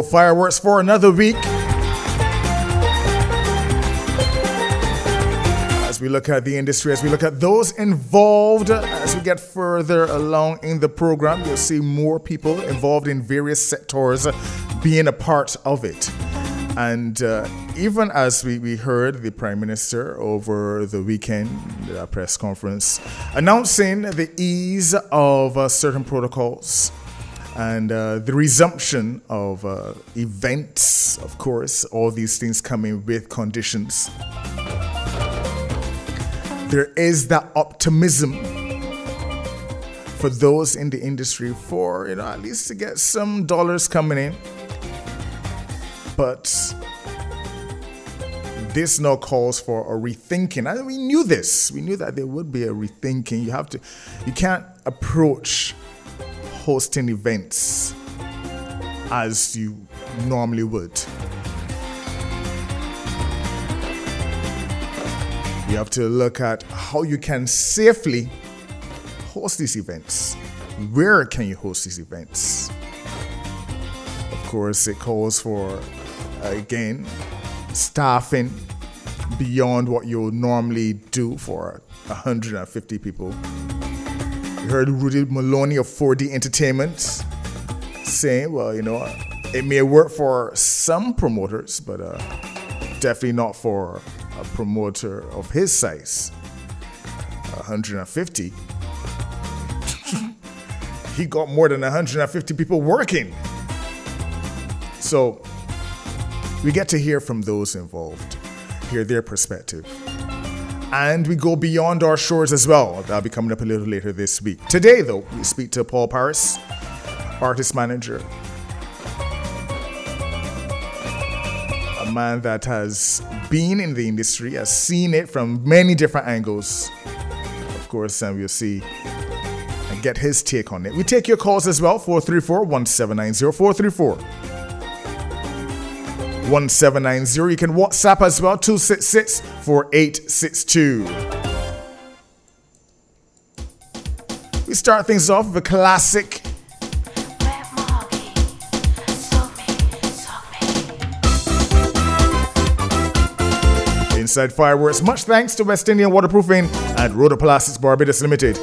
fireworks for another week. As we look at the industry, as we look at those involved, as we get further along in the program, you'll see more people involved in various sectors being a part of it. And even as we heard the Prime Minister over the weekend, the press conference, announcing the ease of certain protocols and the resumption of events, of course, all these things coming with conditions. There is that optimism for those in the industry for, at least to get some dollars coming in. But this now calls for a rethinking. And we knew this. We knew that there would be a rethinking. You can't approach hosting events as you normally would. You have to look at how you can safely host these events. Where can you host these events? Of course, it calls for, again, staffing beyond what you would normally do for 150 people. You heard Rudy Maloney of 4D Entertainment saying, well, it may work for some promoters, but definitely not for a promoter of his size. 150. He got more than 150 people working. So we get to hear from those involved, hear their perspective. And we go beyond our shores as well. That'll be coming up a little later this week. Today, though, we speak to Paul Paris, artist manager. A man that has been in the industry, has seen it from many different angles, of course, and we'll see and get his take on it. We take your calls as well, 434-1790, 434-1790. You can WhatsApp as well, 266-4862. We start things off with a classic. Inside Fireworks, much thanks to West Indian Waterproofing and Rhodoplastics Barbados Limited.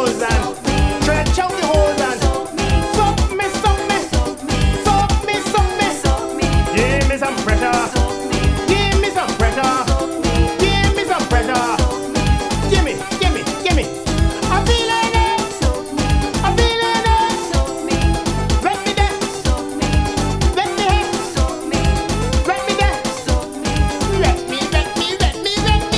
hose and stretch out the hose and soak me, soak me, soak me, soak me, soak me. Give me some pressure. Give me some pressure. Give me some pressure. Give me, give me, give me. I'm feeling it. I'm feeling it. Let me there. Let me here. Let me there. Let me, let me, let me, let me.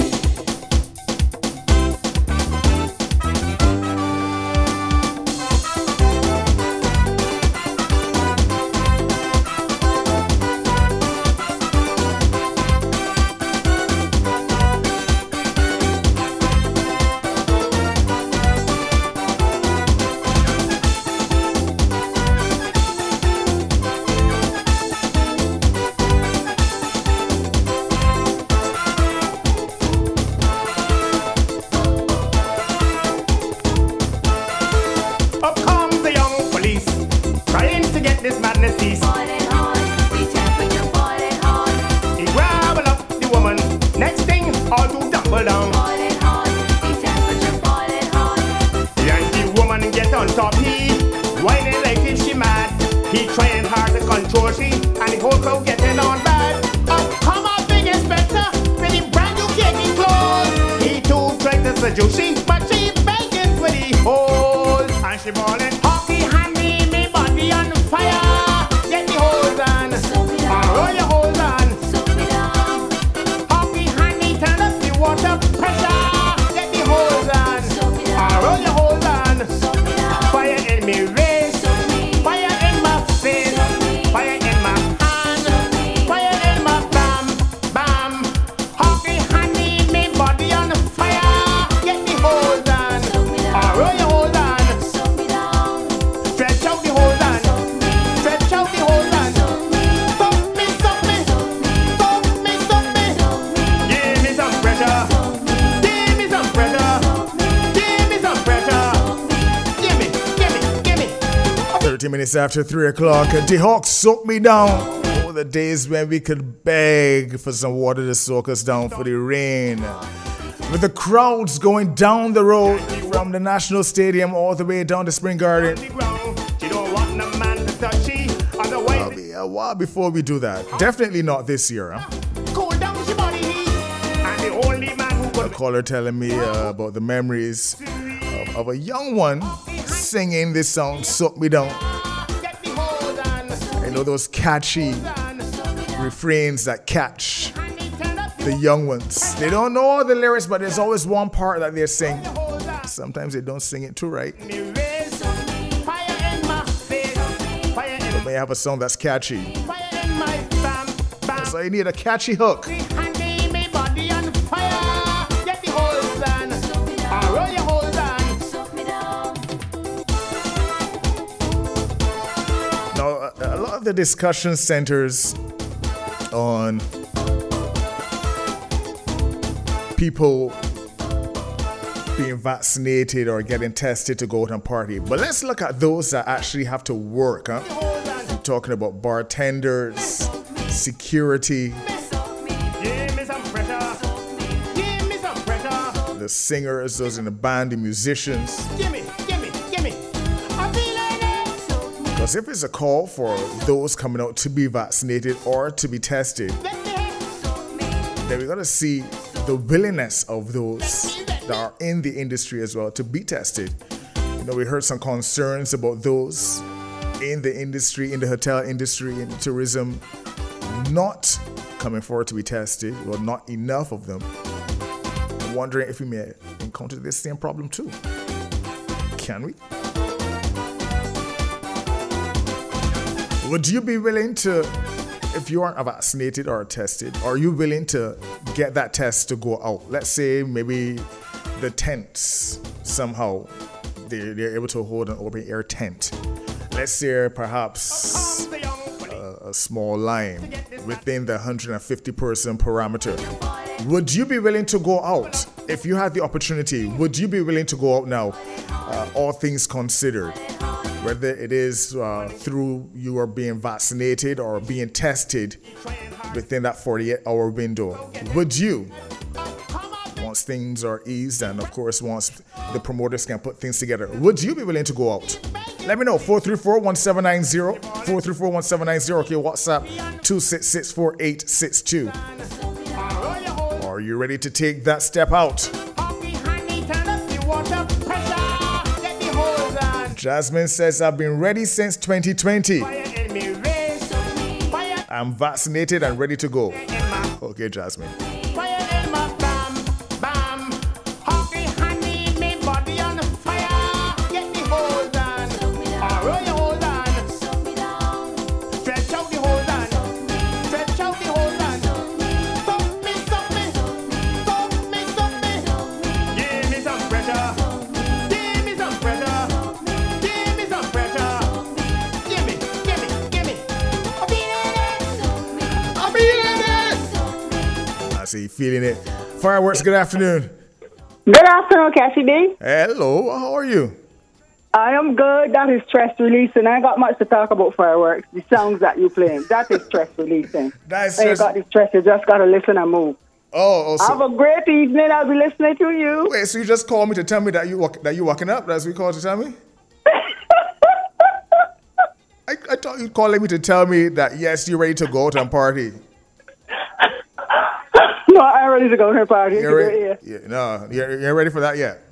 Up comes the young police, trying to get this madness ceased. He grabble up the woman, next thing all to tumble down. And the woman get on top, he whining like if she mad. He trying hard to control she, and the whole crowd getting on bad. Up come our big inspector with the brand new khaki clothes. He too tried to seduce she, but she begging for the hose. And she bawling, hockey handy, me body on fire. Get the hose on, roll your hose on. Hockey handy, turn up the water pressure. Get the hose on, roll your hose on. Fire in me wrist, fire in my face, fire in my hand, fire in my bam, bam. Hockey handy, me body on fire. Get the hose on, roll your hose on. Stretch out the hose on, stretch out the hose on. Soak me, soak me, soak me, soak me. Give me some pressure, give me some pressure, give me some pressure. Give me, give me, give me. 30 minutes after 3 o'clock, the Hawks soak me down. Oh, the days when we could beg for some water to soak us down for the rain. With the crowds going down the road from the National Stadium all the way down to Spring Garden. The ground, she don't want no man to touch she. Otherwise, It'll be a while before we do that. Definitely not this year. Huh? cool down she body heat. And the only man who A could caller telling me about the memories of a young one singing this song, Soak Me Down. get the hose on. You know those catchy refrains that catch And he turn up the young ones. They don't know all the lyrics, but there's always one part that they sing. the hose on. Sometimes they don't sing it too right. Me wrist, fire in my face, fire in, May have a song that's catchy. fire in my bam, bam. So you need a catchy hook. Handy, me body on fire. Get the hose on, roll your hose on. Now, a lot of the discussion centers on people being vaccinated or getting tested to go out and party. But let's look at those that actually have to work. Huh? I'm talking about bartenders, security, Give me some pressure. Give me some pressure. the singers, those in the band, the musicians. Give me, give me, give me. I'm feeling it. Because if it's a call for those coming out to be vaccinated or to be tested, Let me hit. then we got to see the willingness of those that are in the industry as well to be tested. You know, we heard some concerns about those in the industry, in the hotel industry, in tourism, not coming forward to be tested, or not enough of them. I'm wondering if we may encounter this same problem too. Can we? Would you be willing to, if you aren't vaccinated or tested, are you willing to get that test to go out? Let's say maybe the tents, somehow they're able to hold an open air tent. Let's say perhaps a small line within the 150 person parameter. Would you be willing to go out? If you had the opportunity, would you be willing to go out now, all things considered? Whether it is through you are being vaccinated or being tested within that 48-hour window. Would you once things are eased and, of course, once the promoters can put things together. Would you be willing to go out? Let me know. 434-1790. 434-1790. Okay, WhatsApp 266-4862. Are you ready to take that step out? Jasmine says, I've been ready since 2020. I'm vaccinated and ready to go. Okay, Jasmine. Feeling it. Fireworks, good afternoon. Good afternoon, Cassie B. Hello, how are you? I am good. That is stress releasing. I ain't got much to talk about fireworks. The songs that you playing, that is stress releasing. That's you got the stress, you just got to listen and move. Oh, so, have a great evening. I'll be listening to you. Wait, so you just called me to tell me that you walking up? That's what you called to tell me? I thought you calling me to tell me that, yes, you're ready to go to a party. No, I'm ready to go to a party. You're ready for that yet?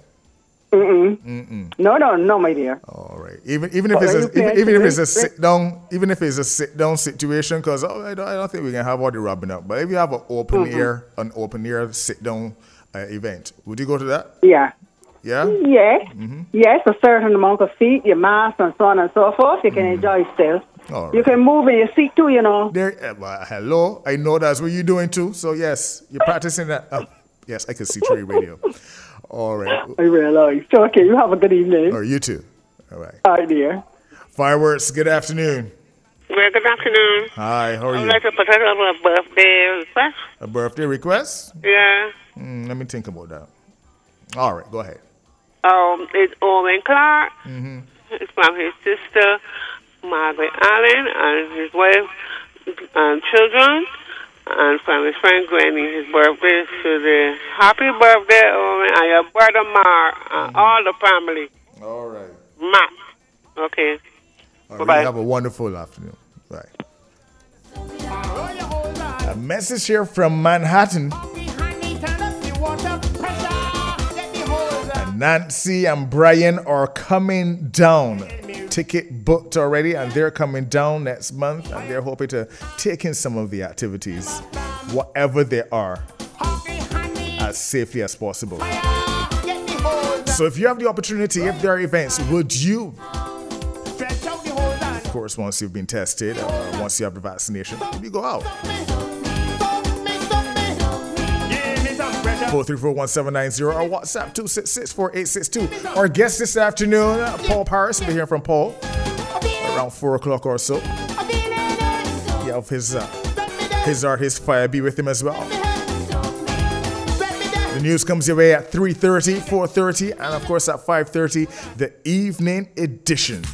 No, my dear. All right. Even if it's a sit down situation, because I don't think we can have all the rubbing up. But if you have an open air sit down event, would you go to that? Yeah. Yeah. Yes. Yes. A certain amount of seat, your mask, and so on and so forth. You can enjoy still. Right. You can move in your seat too, you know. Hello, I know that's what you're doing too. So yes, you're practicing that. Yes, I can see through your radio. All right. I realize. Okay, you have a good evening. Or you too. All right. All right, dear. Fireworks, good afternoon. Well, good afternoon. Hi, how are you? I'd like to put up a birthday request. A birthday request? Yeah. Let me think about that. All right, go ahead. It's Owen Clark. It's from his sister, Margaret Allen, and his wife and children, and from his friend Granny. His birthday today. Happy birthday, Owen, and your brother Mark, and all the family. All right. Matt. Okay. Bye-bye. Have a wonderful afternoon. Bye. A message here from Manhattan. Nancy and Brian are coming down. Ticket booked already, and they're coming down next month, and they're hoping to take in some of the activities, whatever they are, as safely as possible. So if you have the opportunity, if there are events, would you, of course, once you've been tested or once you have the vaccination, you go out. 434-1790 or WhatsApp 266-4862. Our guest this afternoon, Paul Paris. We'll be hearing from Paul around 4 o'clock or so. Yeah, of his fire be with him as well. The news comes your way at 3:30, 4:30, and of course at 5:30, the evening edition.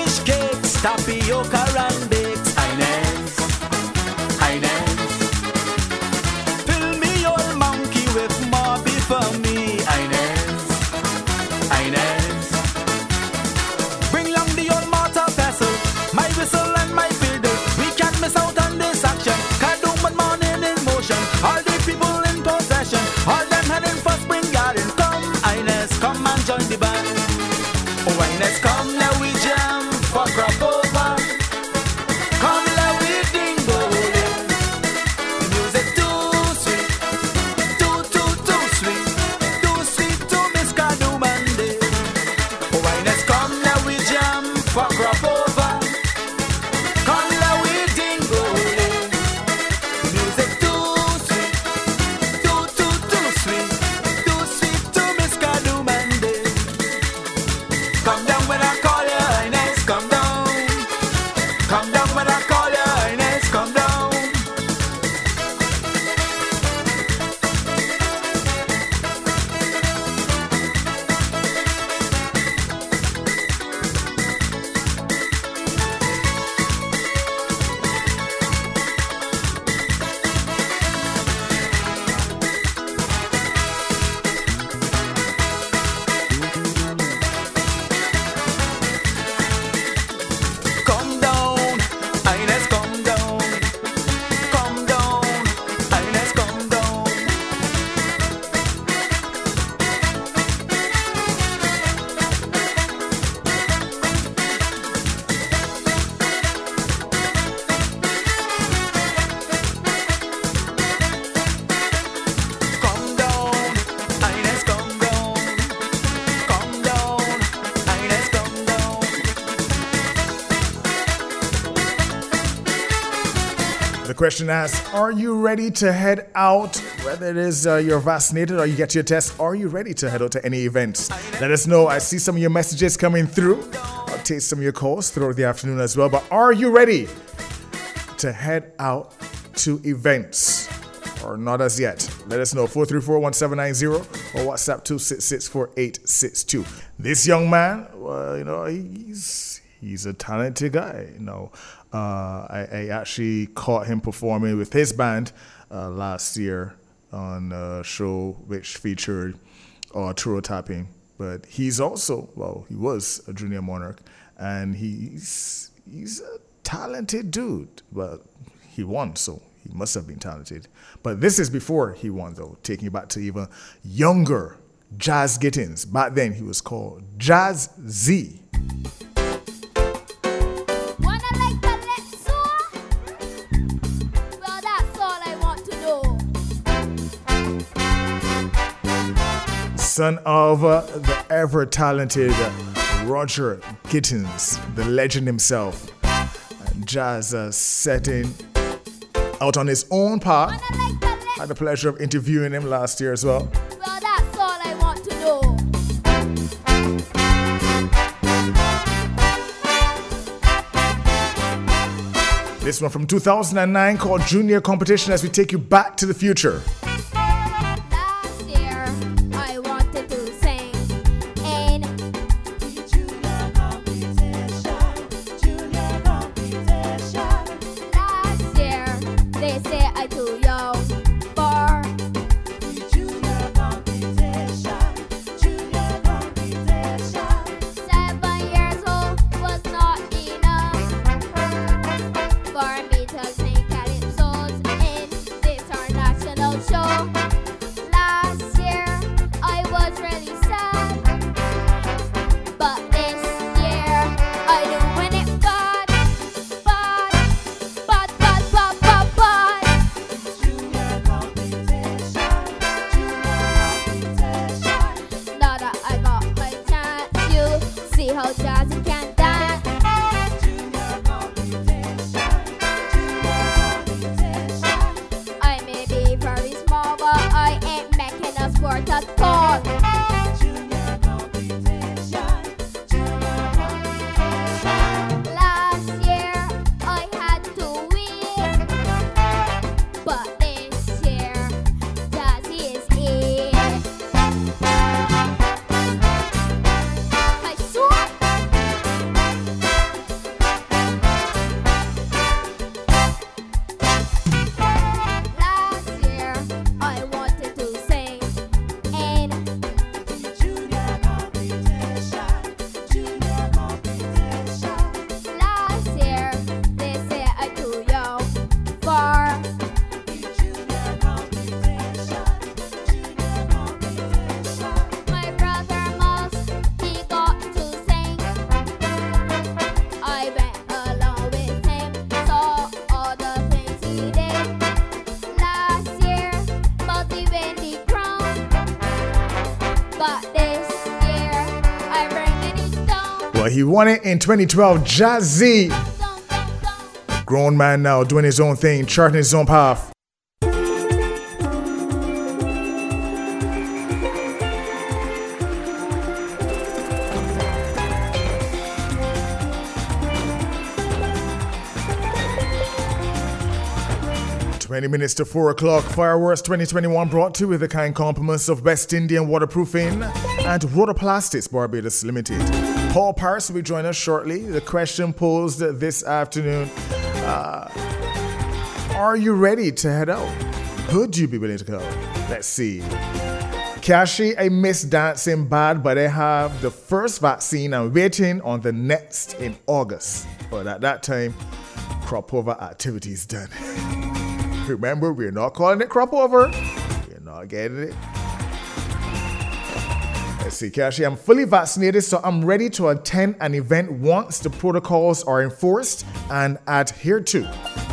fish cakes, tapioca and bakes. Highness, Highness. Fill me your monkey with more beef for me. Highness, Highness. Bring long the old mortar pestle, my whistle and my fiddle. We can't miss out on this action. Cardamom morning in motion. All the people in possession, all them heading for spring garden. Come, Highness, come and join the band. Oh, Highness, come, now we jam for crop over. Come, now we dingo. The music too sweet, too sweet, too sweet to Miss Kadumande. Oh, Highness, come, now we jam for crop over. Come, now we dingo. The music too sweet, too sweet, too sweet to Miss Kadumande. Come down when I call you, Highness, come down. Come down when I call you, Highness, come down. Come down, Highness, come down. Come down, Highness, come down. Come down, Highness, come down. Come down, Highness, come down. The question asks, are you ready to head out? Whether it is you're vaccinated or you get your test, are you ready to head out to any events? Let us know. I see some of your messages coming through. I'll take some of your calls throughout the afternoon as well. But are you ready to head out to events? Or not as yet? Let us know. 434-1790 or WhatsApp 266-4862. This young man, he's a talented guy. I actually caught him performing with his band last year on a show which featured Turo tapping. But he's also, he was a junior monarch, and he's a talented dude. But he won, so he must have been talented. But this is before he won, though, taking it back to even younger Jazz Gittins. Back then, he was called Jazz Z. Son of the ever-talented Roger Gittins, the legend himself. Jazz setting out on his own path. Had the pleasure of interviewing him last year as well. Well, that's all I want to know. This one from 2009 called Junior Competition as we take you back to the future. Last year, I wanted to sing in Junior Competition. Last year, they say I'm too young for Junior Competition. 7 years old was not enough for me to sing calypsos in the international show. He won it in 2012. Jazzy. Grown man now, doing his own thing, charting his own path. 20 minutes to 4 o'clock. Fireworks 2021 brought to you with the kind compliments of West Indian Waterproofing and Rotoplastics Barbados Limited. Paul Parse will be joining us shortly. The question posed this afternoon, are you ready to head out? Would you be willing to go? Let's see. Kashi, I miss dancing bad, but I have the first vaccine. I'm waiting on the next in August. But at that time, crop over activities done. Remember, we're not calling it crop over. We're not getting it. Let's see, Kashi, I'm fully vaccinated, so I'm ready to attend an event once the protocols are enforced and adhered to.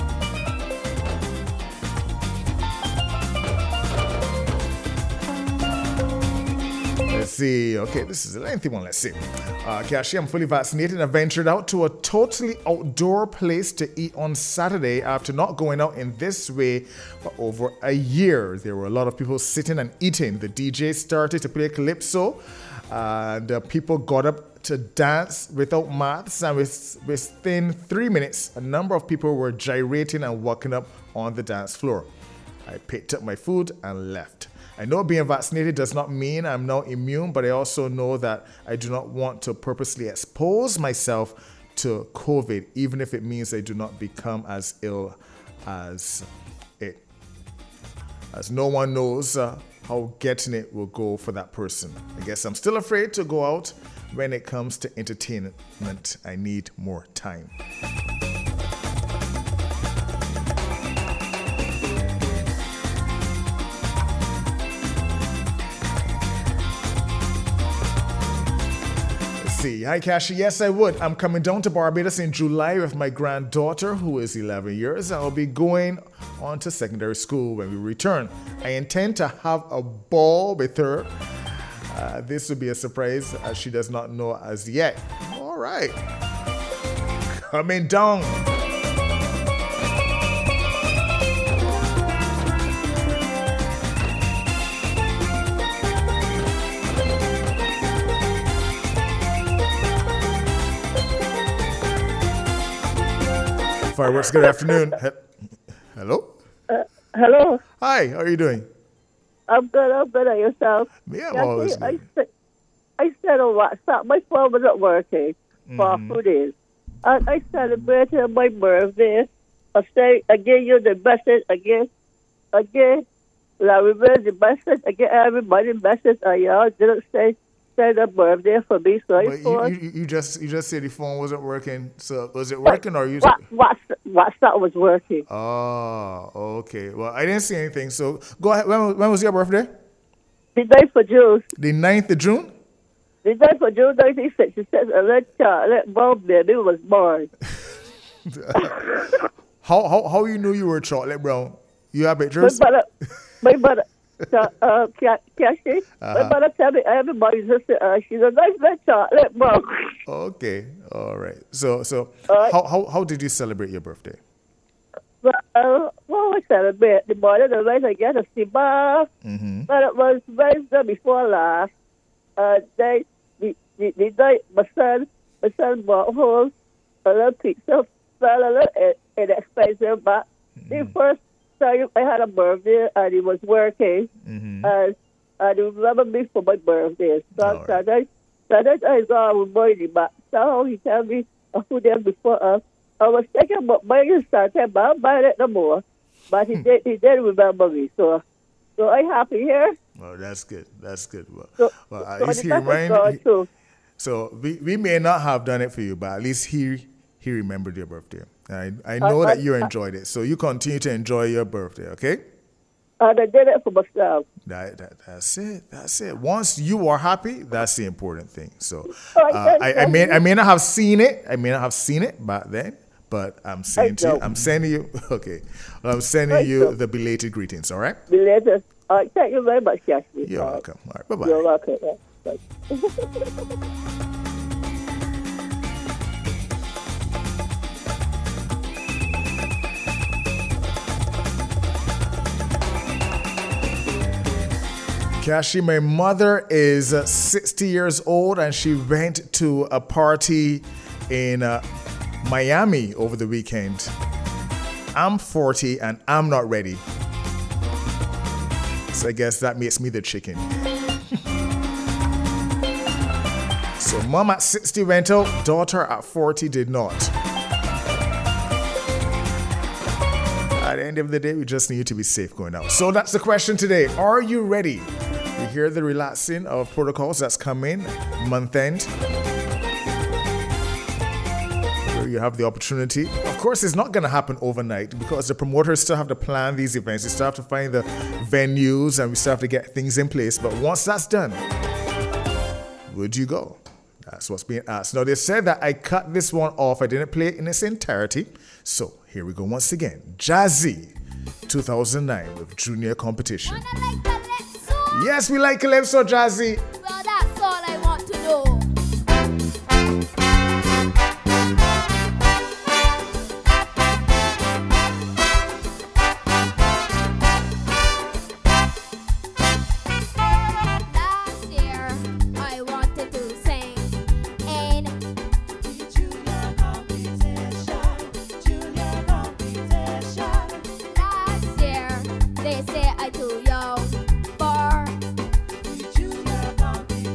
Let's see. Okay, this is a lengthy one. Let's see. Kashi, I'm fully vaccinated. I ventured out to a totally outdoor place to eat on Saturday after not going out in this way for over a year. There were a lot of people sitting and eating. The DJ started to play calypso, and people got up to dance without masks, and within 3 minutes, a number of people were gyrating and walking up on the dance floor. I picked up my food and left. I know being vaccinated does not mean I'm now immune, but I also know that I do not want to purposely expose myself to COVID, even if it means I do not become as ill as it. As no one knows how getting it will go for that person. I guess I'm still afraid to go out when it comes to entertainment. I need more time. Hi, Kashi. Yes, I would. I'm coming down to Barbados in July with my granddaughter, who is 11 years. I'll be going on to secondary school when we return. I intend to have a ball with her. This will be a surprise as she does not know as yet. All right. Coming down. Fireworks, good afternoon. Hello? Hello. Hi, how are you doing? I'm good. At yourself? Me, I'm always good. I said on WhatsApp, my phone was not working for 2 days. And I celebrated my birthday. I gave you the message again. Larry the message. I gave everybody the message. And y'all didn't say a birthday for me, so I thought... You just said the phone wasn't working. So was it working or you? WhatsApp was working. Oh, okay. Well, I didn't see anything. So go ahead. When was your birthday? The 9th of June. The 9th of June. The 9th of June, 1966. A little Charlotte baby was born. How you knew you were Charlotte Brown? You have pictures? My mother. Kashi, my mother tell me everybody's just she's a nice little chocolate brown. Okay, all right. So how did you celebrate your birthday? Well, I celebrate the morning the night I get a sea bath. But it was Wednesday before last. The night my son brought home a little pizza, fell a little inexpensive, but the first time I had a birthday and he was working, and he remember me for my birthday. So Saturday I saw him morning, but somehow he tell me a few days before us. I was thinking about buying something, but I'm buying it no more. But he did remember me, so I happy here. Oh, that's good. That's good. So at least he reminded. So we may not have done it for you, but at least he remembered your birthday. I know that you enjoyed it, so you continue to enjoy your birthday, okay? And I did it for myself. That's it. That's it. Once you are happy, that's the important thing. So I may not have seen it. I may not have seen it back then, but I'm saying to you, I'm sending you. Okay, well, I'm sending you the belated greetings. All right. Belated. All right. Thank you very much, Kashi. You're welcome. All right. Bye bye. You're welcome. Bye. Kashi, my mother is 60 years old and she went to a party in Miami over the weekend. I'm 40 and I'm not ready. So I guess that makes me the chicken. So mom at 60 went out, daughter at 40 did not. At the end of the day, we just need to be safe going out. So that's the question today. Are you ready? You hear the relaxing of protocols that's coming month end. Where you have the opportunity. Of course, it's not going to happen overnight because the promoters still have to plan these events. They still have to find the venues and we still have to get things in place. But once that's done, would you go? That's what's being asked. Now, they said that I cut this one off. I didn't play it in its entirety. So, here we go once again. Jazzy, 2009 with Junior Competition. Wanna like Calypso? Yes, we like Calypso, Jazzy. Well, that's all I want to know. Last year, I wanted to sing in last year. They say I too young for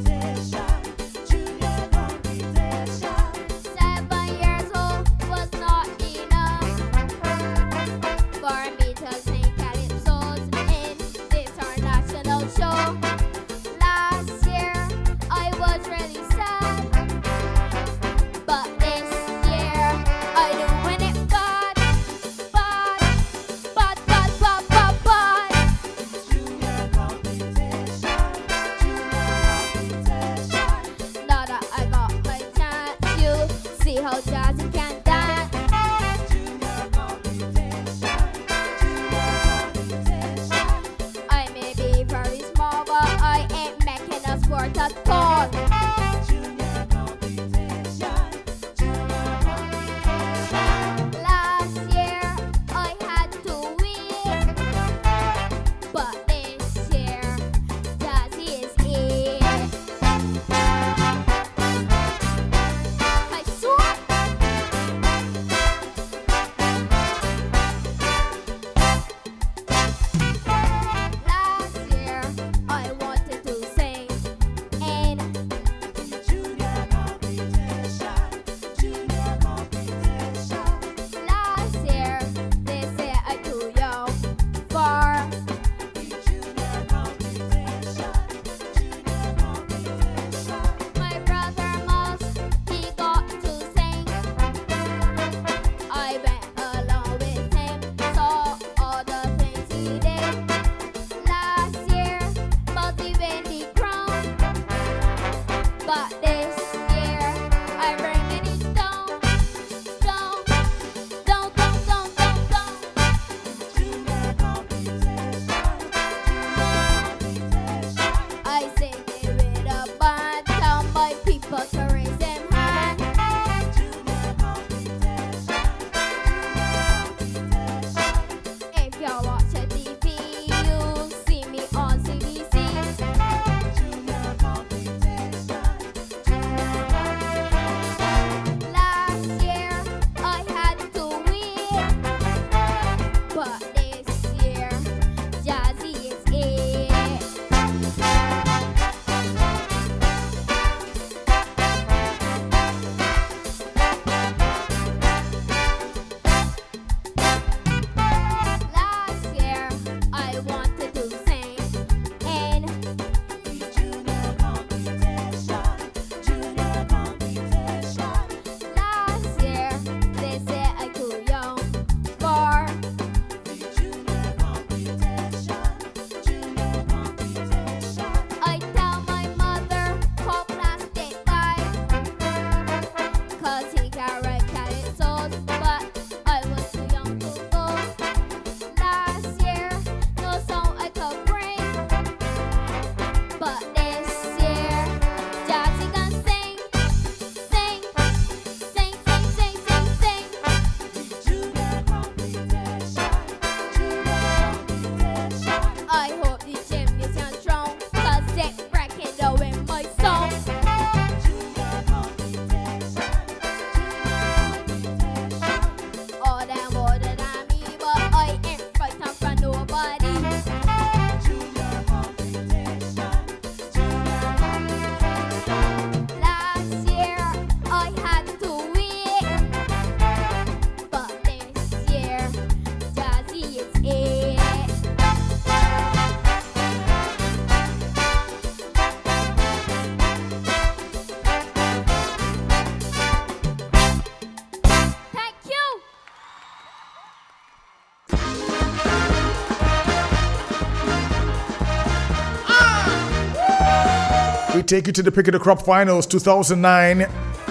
take you to the Pick of the Crop Finals 2009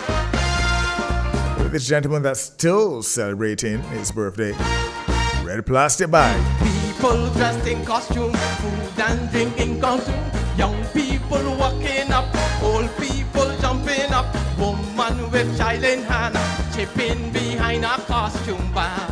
with this gentleman that's still celebrating his birthday. Red Plastic Bag. People dressed in costume, food and drink in consume. Young people walking up, old people jumping up. Woman with child in hand, chipping behind a costume bag.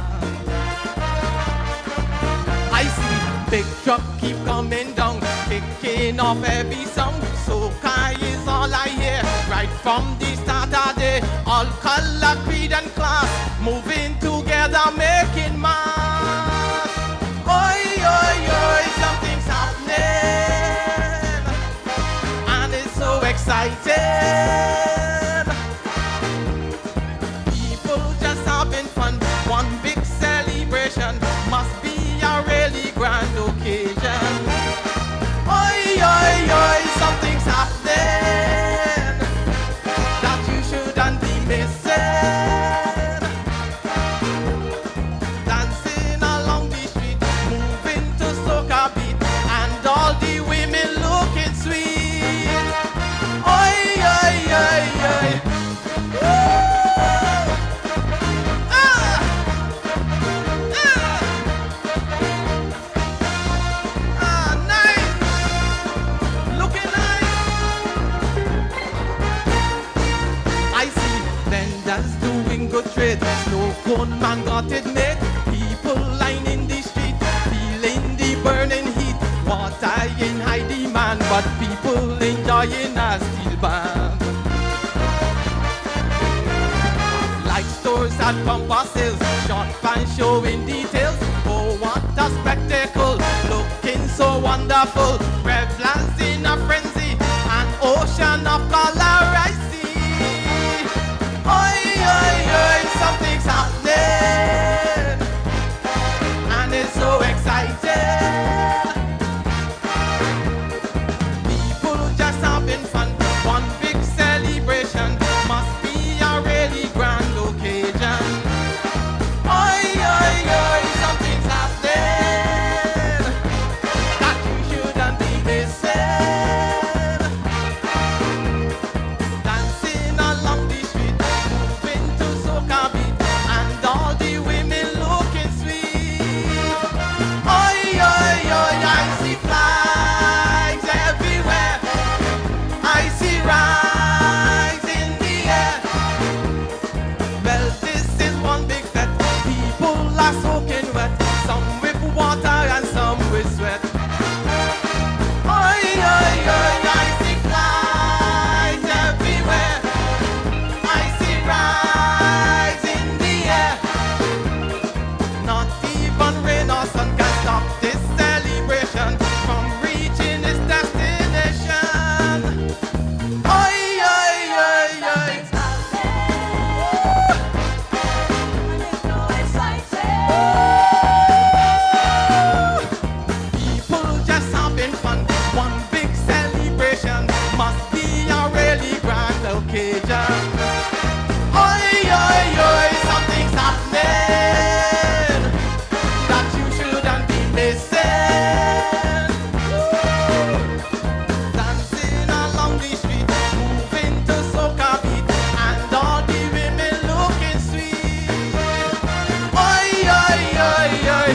I see big truck keep coming down, kicking off every song. Soca is all I hear, right from the start of the day. All color, creed and class, moving together, making mass. Oi, oi, oi, something's happening, and it's so exciting. People just having fun, one big celebration, must be a really grand occasion. Oi, oi, oi, something's happening that you shouldn't be missing. Dancing along the street, moving to soca beat, and all the women looking sweet. Oi, oi, oi, oi. Trade. Snow cone man got it made. People lining the street, feeling the burning heat. Water in high demand, but people enjoying a steel band. Like stores at bumper sales, short pants showing details. Oh, what a spectacle, looking so wonderful. Revlons in a frenzy, an ocean of color I see. Oi, oi, oi, something's happening, and it's so exciting. People just having fun, one big celebration, must be a really grand occasion. Oi, oi, oi, something's happening that you shouldn't be missing. Dancing along the street, moving to soca beat, and all the women looking sweet. Oi, oi, oi, I see flags everywhere, I see rise in the air. Well, this is one big fete, people are soaking wet, some with water and some with sweat. Oi, oi, oi, I see flags everywhere, I see rise in the air. Not even rain or sun can stop this celebration from reaching its destination. Oi, oi, oi, oi. People just having fun, one big celebration, must be a really grand occasion. Oi, oi, oi, something's happening that you shouldn't be missing. Dancing along the street, moving to soca beat, and all the women looking sweet. Oi, oi, oi, oi.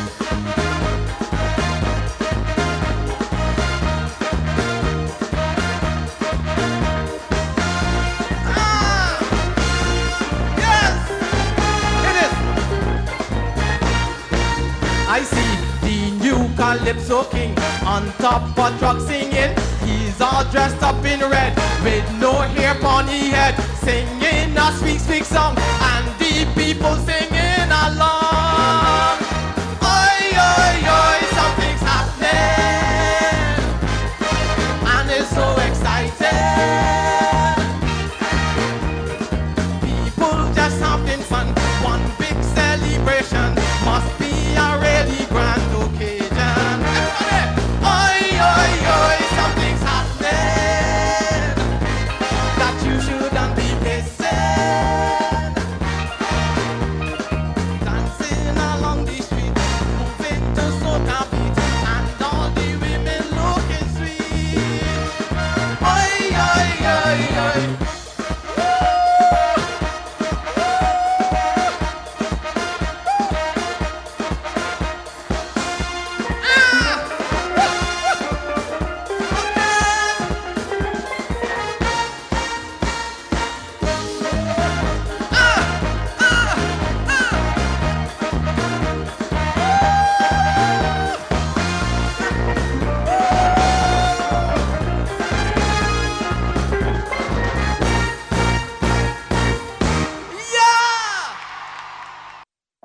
Yes, it is. I see the new Calypso King on top of truck singing. He's all dressed up in red with no hair on his head, singing a sweet, sweet song, and the people singing along. Oi, oi, oi, something's happening, and it's so exciting. People just having fun, one big celebration, must be a really grand occasion. Oi, oi, oi, something's happening that you shouldn't be missing. Dancing along the street, moving to soca beat, and all the women looking sweet. Oi,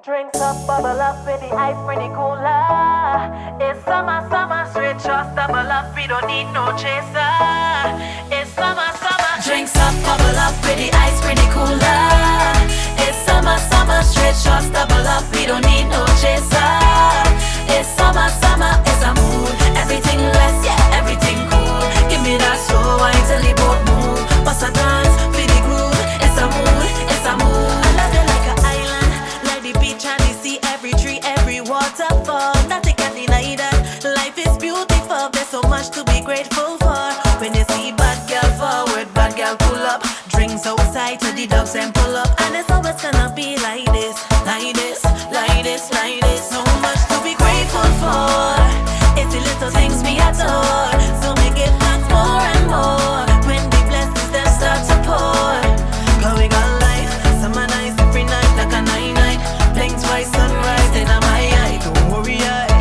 Drinks up, bubble up with the ice pretty cooler. It's summer, summer, straight shots double up. We don't need no chaser. It's summer, summer. Drinks up, bubble up with the ice pretty cooler. It's summer, summer, straight shots double up. We don't need no chaser. It's summer, summer, it's a mood. Everything less, yeah, everything cool. Give me that slow wine till the boat move. Bust a dance, feel the groove. It's a mood, it's a mood. I love it like an island. The beach and the sea, every tree, every waterfall. Nothing can deny that. Life is beautiful, there's so much to be grateful for. When you see bad girl forward, bad girl pull up. Drinks outside to the dogs and pull up. And it's always gonna be like this, like this, like this, like this. So much to be grateful for. It's the little things we adore. So we give thanks more and more. When the blessings them start to pour. Going on life, summer nights, every night like a night. Blinks by sunrise in my eye. Don't worry,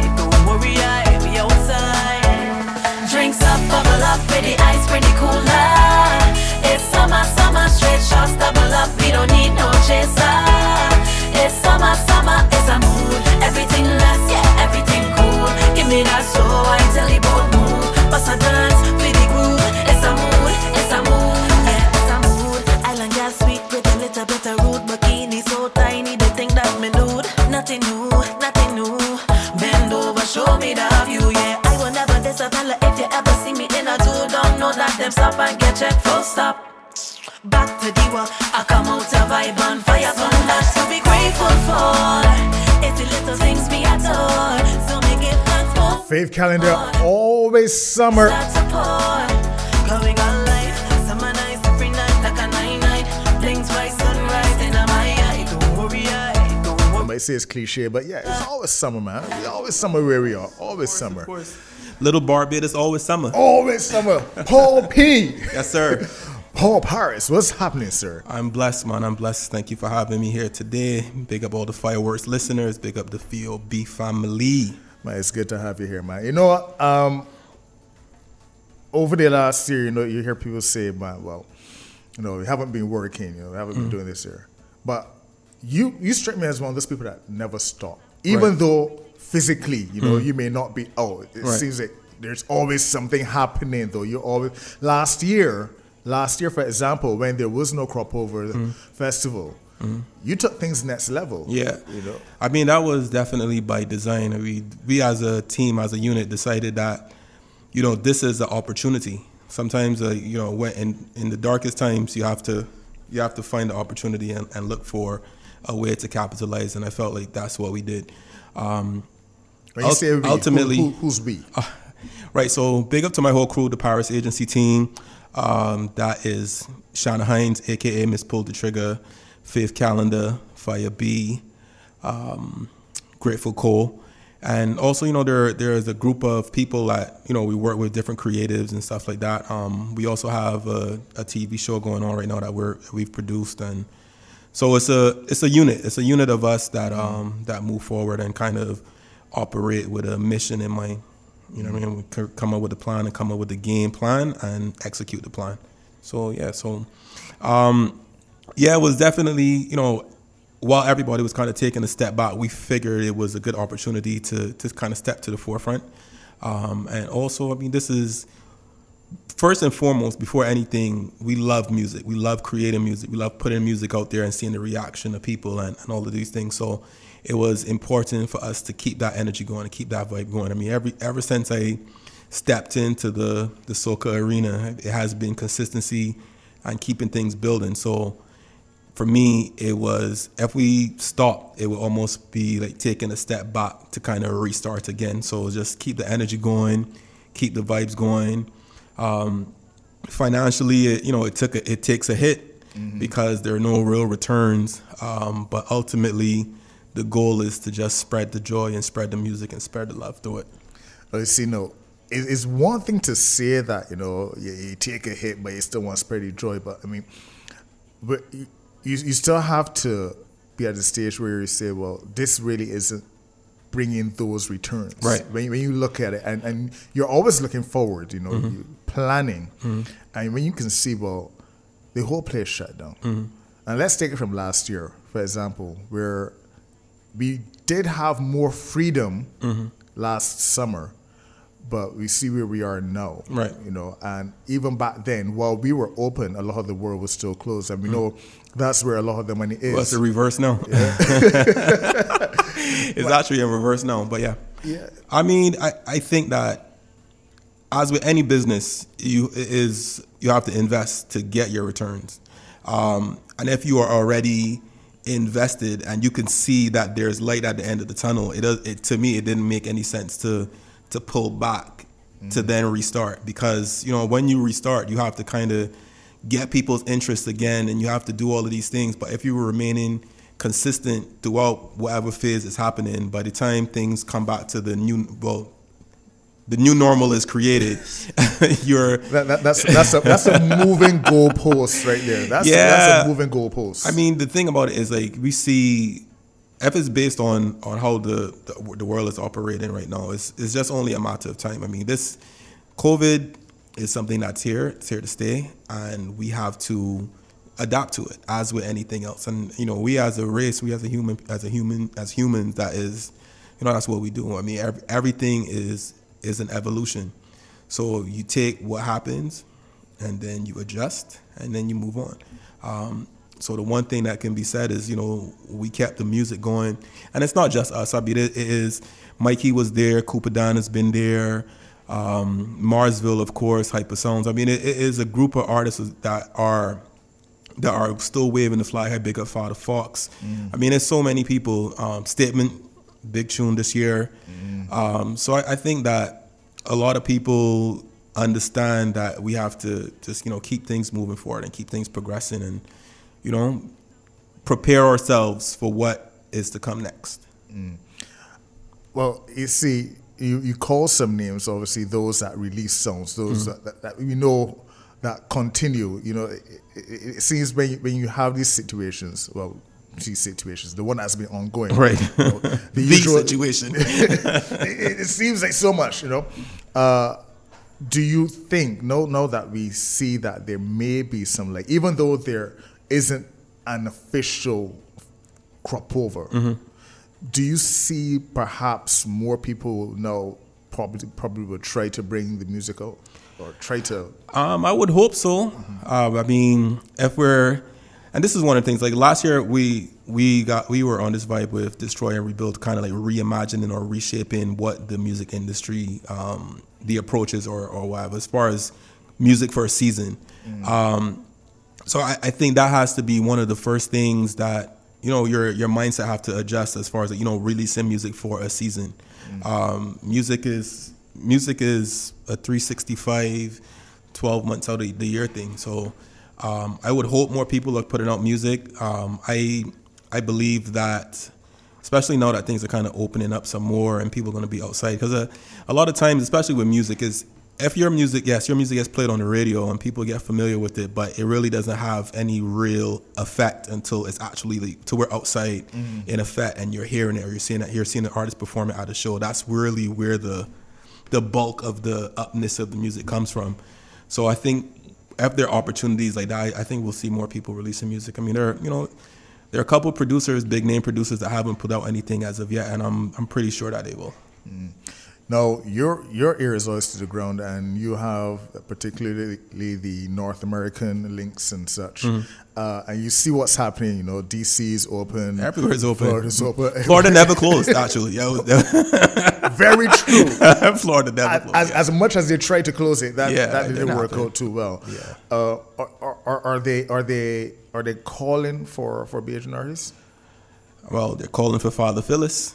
we outside. Drinks up, bubble up with the ice pretty cooler. It's summer, summer, straight shots double up. We don't need no chaser. It's summer, summer, it's a mood. Everything less, yeah, everything cool. Give me that slow wine till the boat move. Bust a dance, feel the groove. It's a mood, it's a mood, yeah, it's a mood. Island girl sweet with a little bit of rude bikini, so tiny they think that me nude. Nothing new, nothing new. Bend over, show me the view, yeah. I will never diss a fella if you ever see me in a two. Don't know that them stop and get checked, full stop. Back to the work, I come out a vibe on fire, so much to be grateful for. It's the little things we adore, so me give thanks for. Faith Calendar, always summer. Going on life, summer nights, every night like a night. Blinks by sunrise in my eye. Don't worry, I might say it's cliche, but yeah, it's always summer, man. It's always summer where we are. Always summer. Of course. Little Barbados, always summer. Always summer. Paul P. Yes, sir. Paul Paris, what's happening, sir? I'm blessed, man. I'm blessed. Thank you for having me here today. Big up all the Fireworks listeners. Big up the FOB family. Man, it's good to have you here, man. You know what? Over the last year, you hear people say, man, well, we haven't been working, we haven't been doing this here. But you strike me as one of those people that never stop. Even though physically, you may not be out. It seems like there's always something happening, though. You always last year, for example, when there was no Crop Over festival, you took things next level. Yeah. I mean, that was definitely by design. We as a team, as a unit, decided that, this is an opportunity. Sometimes, when in the darkest times, you have to find the opportunity and look for a way to capitalize. And I felt like that's what we did. When you say we, ultimately, who's we? Right. So big up to my whole crew, the Paris agency team. That is Shana Hines, aka Miss Pull the Trigger, Faith Calendar, Fire B, Grateful Cole. And also, there is a group of people that, we work with, different creatives and stuff like that. We also have a TV show going on right now that we've produced, and so it's a unit. It's a unit of us that that move forward and kind of operate with a mission in mind. We come up with a plan and come up with a game plan and execute the plan. So yeah, it was definitely, while everybody was kind of taking a step back, we figured it was a good opportunity to kind of step to the forefront. And also, this is, first and foremost, before anything, we love music. We love creating music. We love putting music out there and seeing the reaction of people and all of these things. So it was important for us to keep that energy going and keep that vibe going. Ever since I stepped into the soca arena, it has been consistency and keeping things building. So for me, it was, if we stopped, it would almost be like taking a step back to kind of restart again. So just keep the energy going, keep the vibes going. Financially, it takes a hit because there are no real returns. But ultimately, the goal is to just spread the joy and spread the music and spread the love through it. Well, it's one thing to say that, you take a hit, but you still want to spread your joy. But you still have to be at the stage where you say, well, this really isn't bringing those returns. Right. When you look at it, and you're always looking forward, you're planning. And when you can see, well, the whole place shut down. And let's take it from last year, for example, where we did have more freedom last summer, but we see where we are now. Right. You know, and even back then, while we were open, a lot of the world was still closed, and we know that's where a lot of the money is. Well, it's a reverse now. Yeah. It's actually in reverse now, but yeah. I mean, I think that as with any business, you have to invest to get your returns. And if you are already invested and you can see that there's light at the end of the tunnel, to me it didn't make any sense to pull back to then restart, because you know when you restart you have to kind of get people's interest again and you have to do all of these things. But if you were remaining consistent throughout whatever phase is happening, by the time things come back to the new normal is created, that's a moving goalpost right there. That's a moving goalpost. I mean, the thing about it is like we see, if it's based on how the world is operating right now, it's just only a matter of time. I mean, this COVID is something that's here. It's here to stay, and we have to adapt to it as with anything else. And you know, we as a race, we as humans, that is, you know, that's what we do. I mean, everything is an evolution. So you take what happens and then you adjust and then you move on. So the one thing that can be said is, you know, we kept the music going, and it's not just us. I mean, it is Mikey was there, Cooper Don has been there, Marsville, of course, Hyper Sounds. I mean, it is a group of artists that are still waving the flag. Hey, big up Father Fox. I mean, there's so many people. Statement, big tune this year. So I think that a lot of people understand that we have to just, you know, keep things moving forward and keep things progressing and, you know, prepare ourselves for what is to come next. Well, you see, you call some names, obviously, those that release songs, those that you know that continue. You know, it seems when you have these situations, the one that's been ongoing, right? You know, the usual situation. it seems like so much, you know. Do you think now that we see that there may be some, like, even though there isn't an official crop over, do you see perhaps more people now probably will try to bring the music out or try to? I would hope so. I mean, and this is one of the things, like last year we were on this vibe with Destroy and Rebuild, kind of like reimagining or reshaping what the music industry, the approaches or whatever, as far as music for a season. So I think that has to be one of the first things that, you know, your mindset have to adjust as far as, you know, releasing music for a season. Music is a 365, 12 months out of the year thing. So I would hope more people are putting out music. I believe that, especially now that things are kind of opening up some more and people are going to be outside, because a lot of times, especially with music, is if your music gets played on the radio and people get familiar with it, but it really doesn't have any real effect until it's actually to we're outside in effect and you're hearing it or you're seeing the artist perform it at a show. That's really where the bulk of the upness of the music comes from. So I think if there are opportunities like that, I think we'll see more people releasing music. I mean, there are a couple producers, big name producers, that haven't put out anything as of yet, and I'm pretty sure that they will. Now, your ear is always to the ground, and you have particularly the North American links and such. And you see what's happening. You know, DC is open. Everywhere is open. Florida's open. Florida never closed, actually. Very true. Florida never closed. As much as they tried to close it, that didn't work out too well. Yeah. Are they calling for Bajan artists? Well, they're calling for Father Phyllis.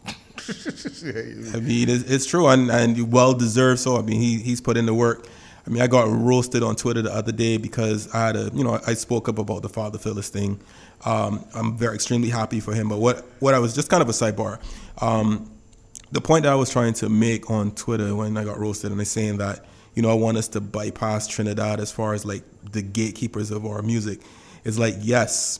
I mean, it's true, and well deserved. So I mean, he's put in the work. I mean, I got roasted on Twitter the other day because I spoke up about the Father Phyllis thing. I'm extremely happy for him. But what I was just kind of a sidebar. The point that I was trying to make on Twitter when I got roasted, and they're saying that, you know, I want us to bypass Trinidad as far as like the gatekeepers of our music. It's like, yes,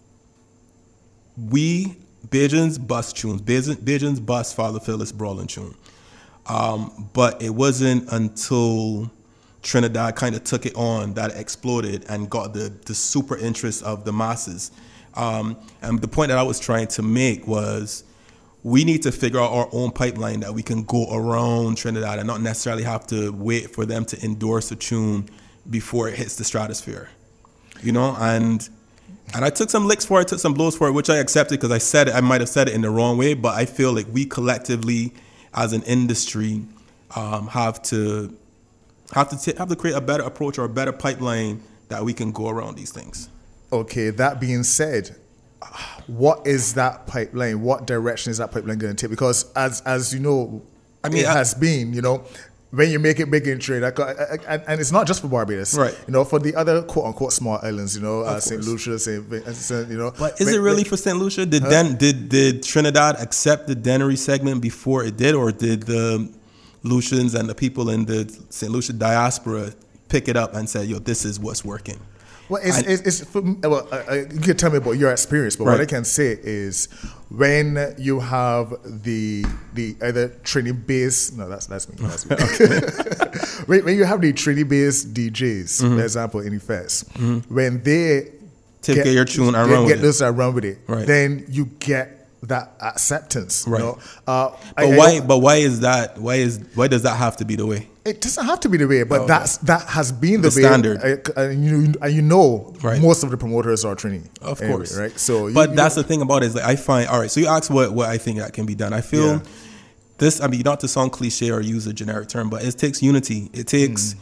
Bajans bust tunes. Bajans bust Father Phyllis brawling tune. But it wasn't until Trinidad kind of took it on that it exploded and got the super interest of the masses. And the point that I was trying to make was we need to figure out our own pipeline that we can go around Trinidad and not necessarily have to wait for them to endorse a tune before it hits the stratosphere, you know? And I took some licks for it, took some blows for it, which I accepted because I said it, I might have said it in the wrong way, but I feel like we collectively as an industry have to create a better approach or a better pipeline that we can go around these things. Okay, that being said, what is that pipeline? What direction is that pipeline going to take? Because as you know, it has been, you know, when you make it big in trade, and it's not just for Barbados, right? You know, for the other quote unquote small islands, you know, St. Lucia, you know. But is it really for St. Lucia? Did Trinidad accept the Dennery segment before it did, or did the Lucians and the people in the St. Lucia diaspora pick it up and say, "Yo, this is what's working"? Well, you can tell me about your experience, but what I can say is when you have the either Trini-based, no, that's me. When you have the Trini-based DJs, for example, in Effects, when they take your tune and run with it, then you get that acceptance, right? You know? But why is that? Why does that have to be the way? It doesn't have to be the way, but that has been the way, standard. And you know, most of the promoters are Trini, of course, right? So, that's the thing about it is like I find, all right. So you ask what I think that can be done. I feel this. I mean, not to sound cliche or use a generic term, but it takes unity. It takes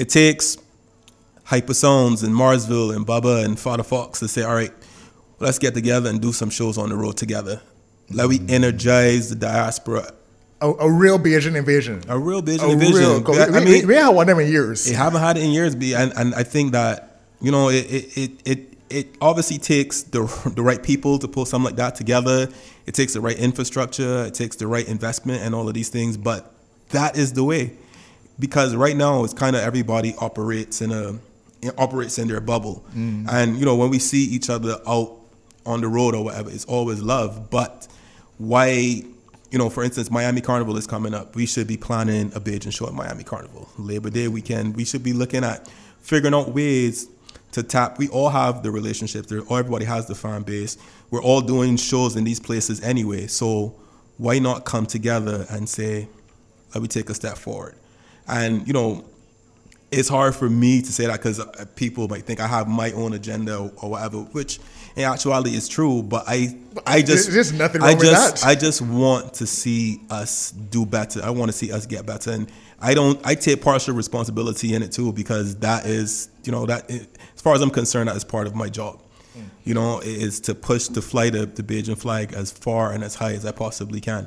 Hypersounds and Marsville and Bubba and Father Fox to say, all right, let's get together and do some shows on the road together. Let we energize the diaspora. A real Bajan invasion. A real Bajan invasion. We haven't had one of them in years. We haven't had it in years, and I think that, you know, it obviously takes the right people to pull something like that together. It takes the right infrastructure. It takes the right investment and all of these things. But that is the way, because right now it's kind of everybody operates in their bubble, and you know, when we see each other out on the road or whatever, it's always love. But why? You know, for instance, Miami Carnival is coming up. We should be planning a Bajan show at Miami Carnival. Labor Day weekend, we should be looking at figuring out ways to tap. We all have the relationships. Everybody has the fan base. We're all doing shows in these places anyway. So why not come together and say, let me take a step forward? And, you know, it's hard for me to say that because people might think I have my own agenda or whatever, which in actuality is true. But I just there's nothing wrong with that. I just want to see us do better. I want to see us get better, and I take partial responsibility in it too, because that is, you know, as far as I'm concerned, that is part of my job. You know, is to push the fly the Bajan flag as far and as high as I possibly can.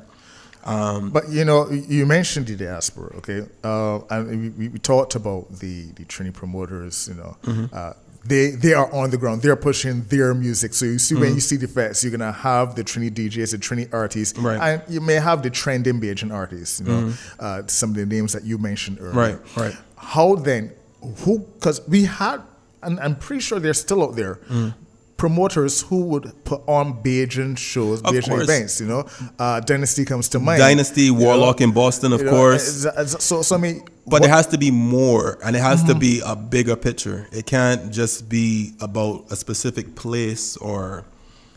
But you know, you mentioned the diaspora, okay, and we talked about the Trini promoters. You know, they are on the ground. They're pushing their music. So you see, when you see the Fest, you're gonna have the Trini DJs, the Trini artists, and you may have the trending Bajan artists. You know, some of the names that you mentioned earlier. Right. How then? Because we had, and I'm pretty sure they're still out there. Promoters who would put on Bajan shows, Bajan events, you know. Dynasty comes to mind. Dynasty, Warlock in Boston, of course. So I mean, but there has to be more, and it has to be a bigger picture. It can't just be about a specific place, or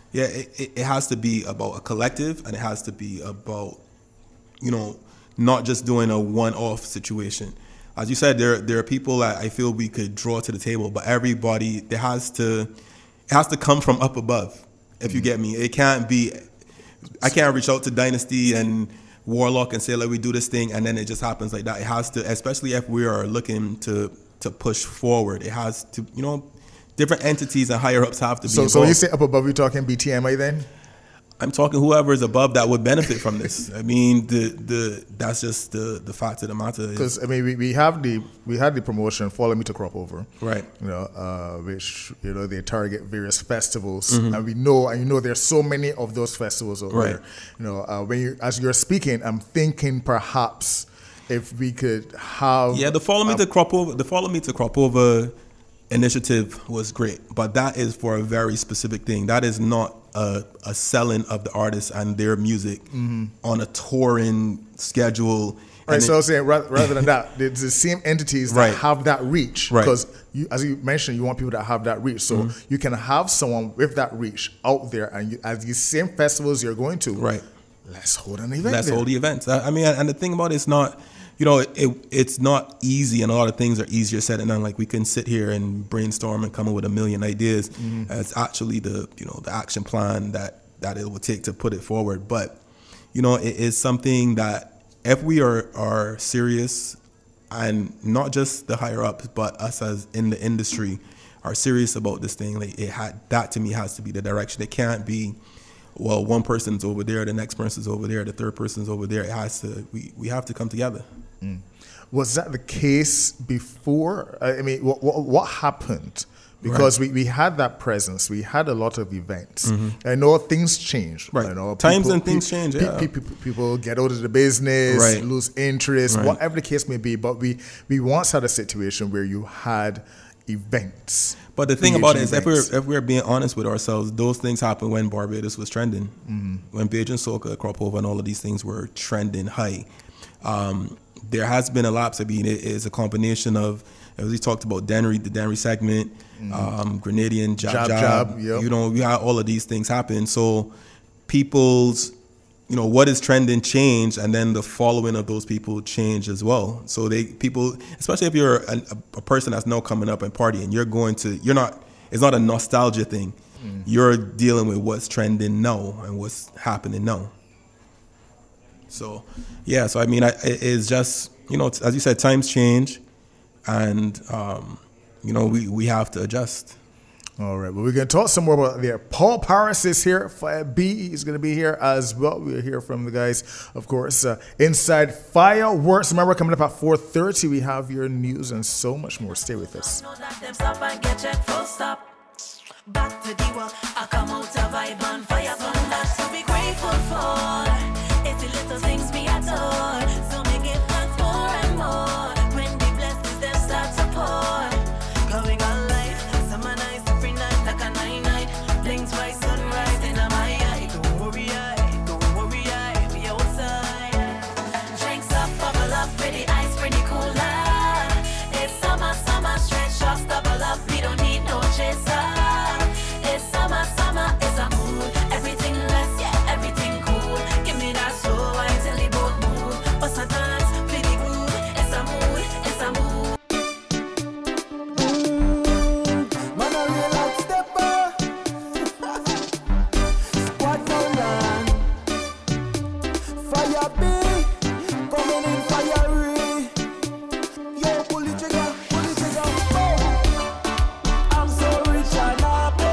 it has to be about a collective, and it has to be about, you know, not just doing a one-off situation. As you said, there are people that I feel we could draw to the table, but everybody, it has to come from up above, if you get me. It can't be, I can't reach out to Dynasty and Warlock and say, let me do this thing, and then it just happens like that. It has to, especially if we are looking to push forward, it has to, you know, different entities and higher ups have to be involved. So when you say up above, you're talking BTMI then? I'm talking whoever is above that would benefit from this. I mean, that's just the fact of the matter. Because I mean, we had the promotion Follow Me to Crop Over, right? You know, which, you know, they target various festivals, and we know there's so many of those festivals out there. You know, as you're speaking, I'm thinking perhaps if we could have the Follow Me to Crop Over initiative was great, but that is for a very specific thing. That is not a selling of the artists and their music on a touring schedule Right, so I was saying rather than that, it's the same entities that have that reach. Right. Because as you mentioned, you want people that have that reach. So you can have someone with that reach out there, and at these same festivals you're going to, let's hold an event. Let's hold the events. I mean, and the thing about it's not, it's not easy, and a lot of things are easier said than done. Like we can sit here and brainstorm and come up with a million ideas. It's actually the action plan that it will take to put it forward. But it is something that if we are serious, and not just the higher ups, but us as in the industry are serious about this thing, like that to me has to be the direction. It can't be, well, one person's over there, the next person's over there, the third person's over there. It has to. We have to come together. Was that the case before? I mean, what happened? Because we had that presence, we had a lot of events. I know things change. Right. I know Times and things change. People get out of the business, lose interest, whatever the case may be. But we once had a situation where you had events. But the thing about it is, if we're being honest with ourselves, those things happened when Barbados was trending, when Bajan Soca, Crop Over, and all of these things were trending high. There has been a lapse. I mean, it is a combination of, as we talked about, the Dennery segment, Grenadian, Jab. Yep. We had all of these things happen. So people's, what is trending changed, and then the following of those people change as well. So people, especially if you're a person that's now coming up and partying, it's not a nostalgia thing. You're dealing with what's trending now and what's happening now. So, so I mean, it's just, as you said, times change, and, we have to adjust. All right, well, we're going to talk some more about there. Paul Paris is here. Fire B is going to be here as well. We'll hear from the guys, of course, inside Fireworks. Remember, coming up at 4:30, we have your news and so much more. Stay with us. Back to the work, I come out of vibe on fire, that's to be grateful for. It's the little things we adore, so make it thanks more and more. When the blessings them start to pour, going on life, summer nights, every night like a night, blinks by sunrise in my eye. Don't worry, I be outside. Drinks up, bubble up, with the ice pretty cooler. It's summer, stretch just double up, we don't need no chaser. Summer is a mood. Everything less, everything cool. Give me that slow wine till they both move. Bust a dance, play the groove. It's a mood, it's a mood. Man, a real hot stepper. Squad no run. Fire B, coming in fiery. Yo, pull the trigger, oh. I'm so rich and happy.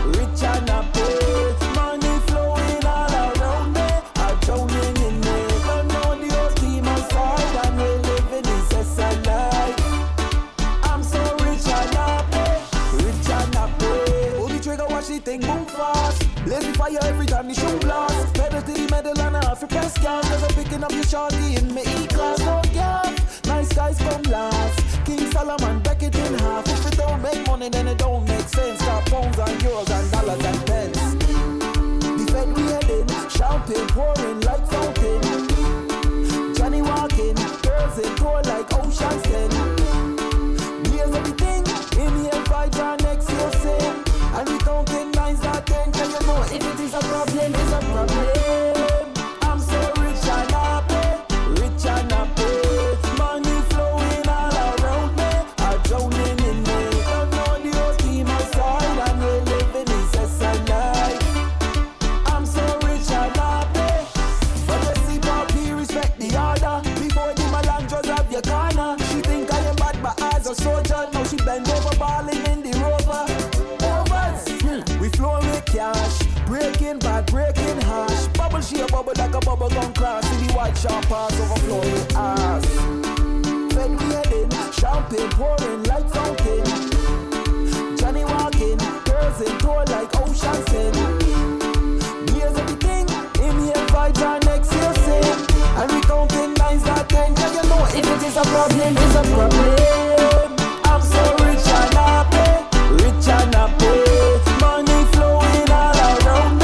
Money flowing all around me, I'm drowning in it. Don't know the whole team outside, and we're living this SL life. I'm so rich and happy. Pull the trigger, watch the thing move fast. Lazy fire every time the show blast. Pedal to the medal and a half a press gas. Cause I'm picking up your shorty in my E-class. No gas, nice guys come last. King Solomon, break it in half. If it don't make money, then it don't make sense. Got pounds and euros and dollars and pence. Defend we heading, champagne pouring like fountain. Johnny walking, girls in tour like Ocean's 10. Here's everything, inhale vibes and exhale sin. And we counting lines that 10. Can you know if it is a problem, it's a problem. I'm so rich and happy. Money flowing all around me, I'm drowning in it. Don't know the whole team outside, and we're living this SL life. I'm so rich and happy. But let's see Poppy respect the order. Before the Melandros have your corner. She think I am bad, but as a soldier, now she bend over balling in the Rover. We flow with cash, breaking bad, breaking hash. Bubble she a bubble like a bubble gum class. See the white sharp pass overflow with ass. Fed we heading, champagne pouring like fountain. Johnny walking, girls in tour like Ocean's 10. Here's everything, inhale vibes and exhale sin. And we counting lines that 10. Can you know if it is a problem, it's a problem. I'm so rich and happy. Money flowing all around me. I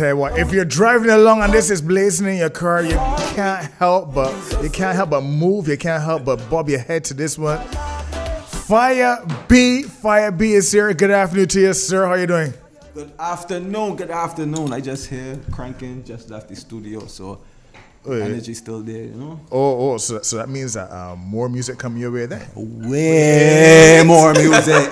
tell you what, if you're driving along and this is blazing in your car, you can't help but move. You can't help but bob your head to this one. Fire B is here. Good afternoon to you, sir. How you doing? Good afternoon. I just here cranking, just left the studio, so energy still there, you know. So that means that more music coming your way then. Way more music.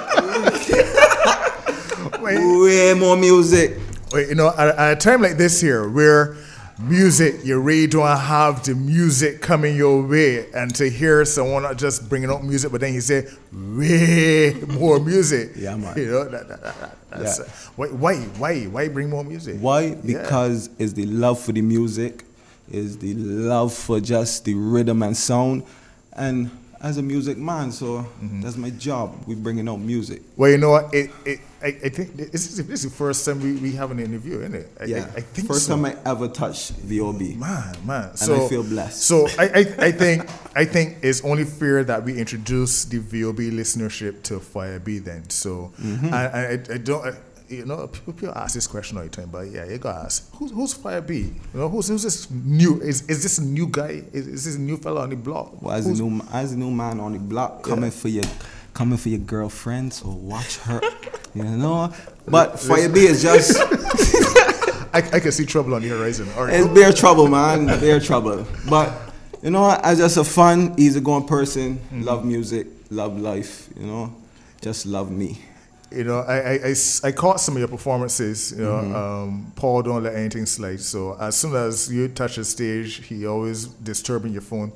Way more music. Wait, you know, at a time like this here, where music, you really don't have the music coming your way, and to hear someone not just bringing up music, but then he say way more music. Yeah, man. You know, that's why bring more music? Why? Because it's the love for the music, is the love for just the rhythm and sound, and as a music man, so that's my job. We bringing out music. Well, you know what? I think this is the first time we have an interview, isn't it? I think first so. time I ever touched VOB. Man. And I feel blessed. So I think it's only fair that we introduce the VOB listenership to Fire B then. So I don't. You know, people ask this question all the time, but yeah, you gotta ask, who's Fire B? You know, who's this new? Is this a new guy? Is this a new fella on the block? Well, as a new man on the block, coming for your girlfriend, so watch her. You know, but Fire B is just. I can see trouble on the horizon. All right. It's bare trouble, man. Bare trouble. But you know, as just a fun, easygoing person, love music, love life. You know, just love me. You know, I caught some of your performances. You know, Paul don't let anything slide. So as soon as you touch the stage, he always disturbing your phone,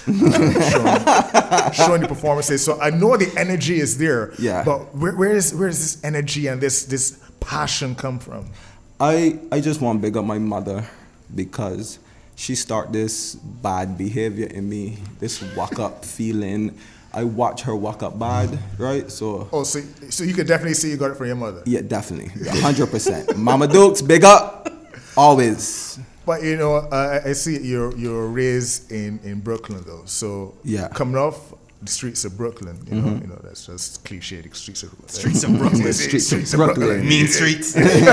showing the performances. So I know the energy is there. Yeah. But where is this energy and this passion come from? I just want to big up my mother because she started this bad behavior in me, this walk up feeling. I watch her walk up bad, right? So you can definitely see you got it from your mother. Yeah, definitely, 100%. Mama Dukes, big up, always. But you know, I see you're raised in Brooklyn though. So yeah, coming off the streets of Brooklyn, you know that's just cliche. The streets of Brooklyn. Streets of Brooklyn. Mean streets.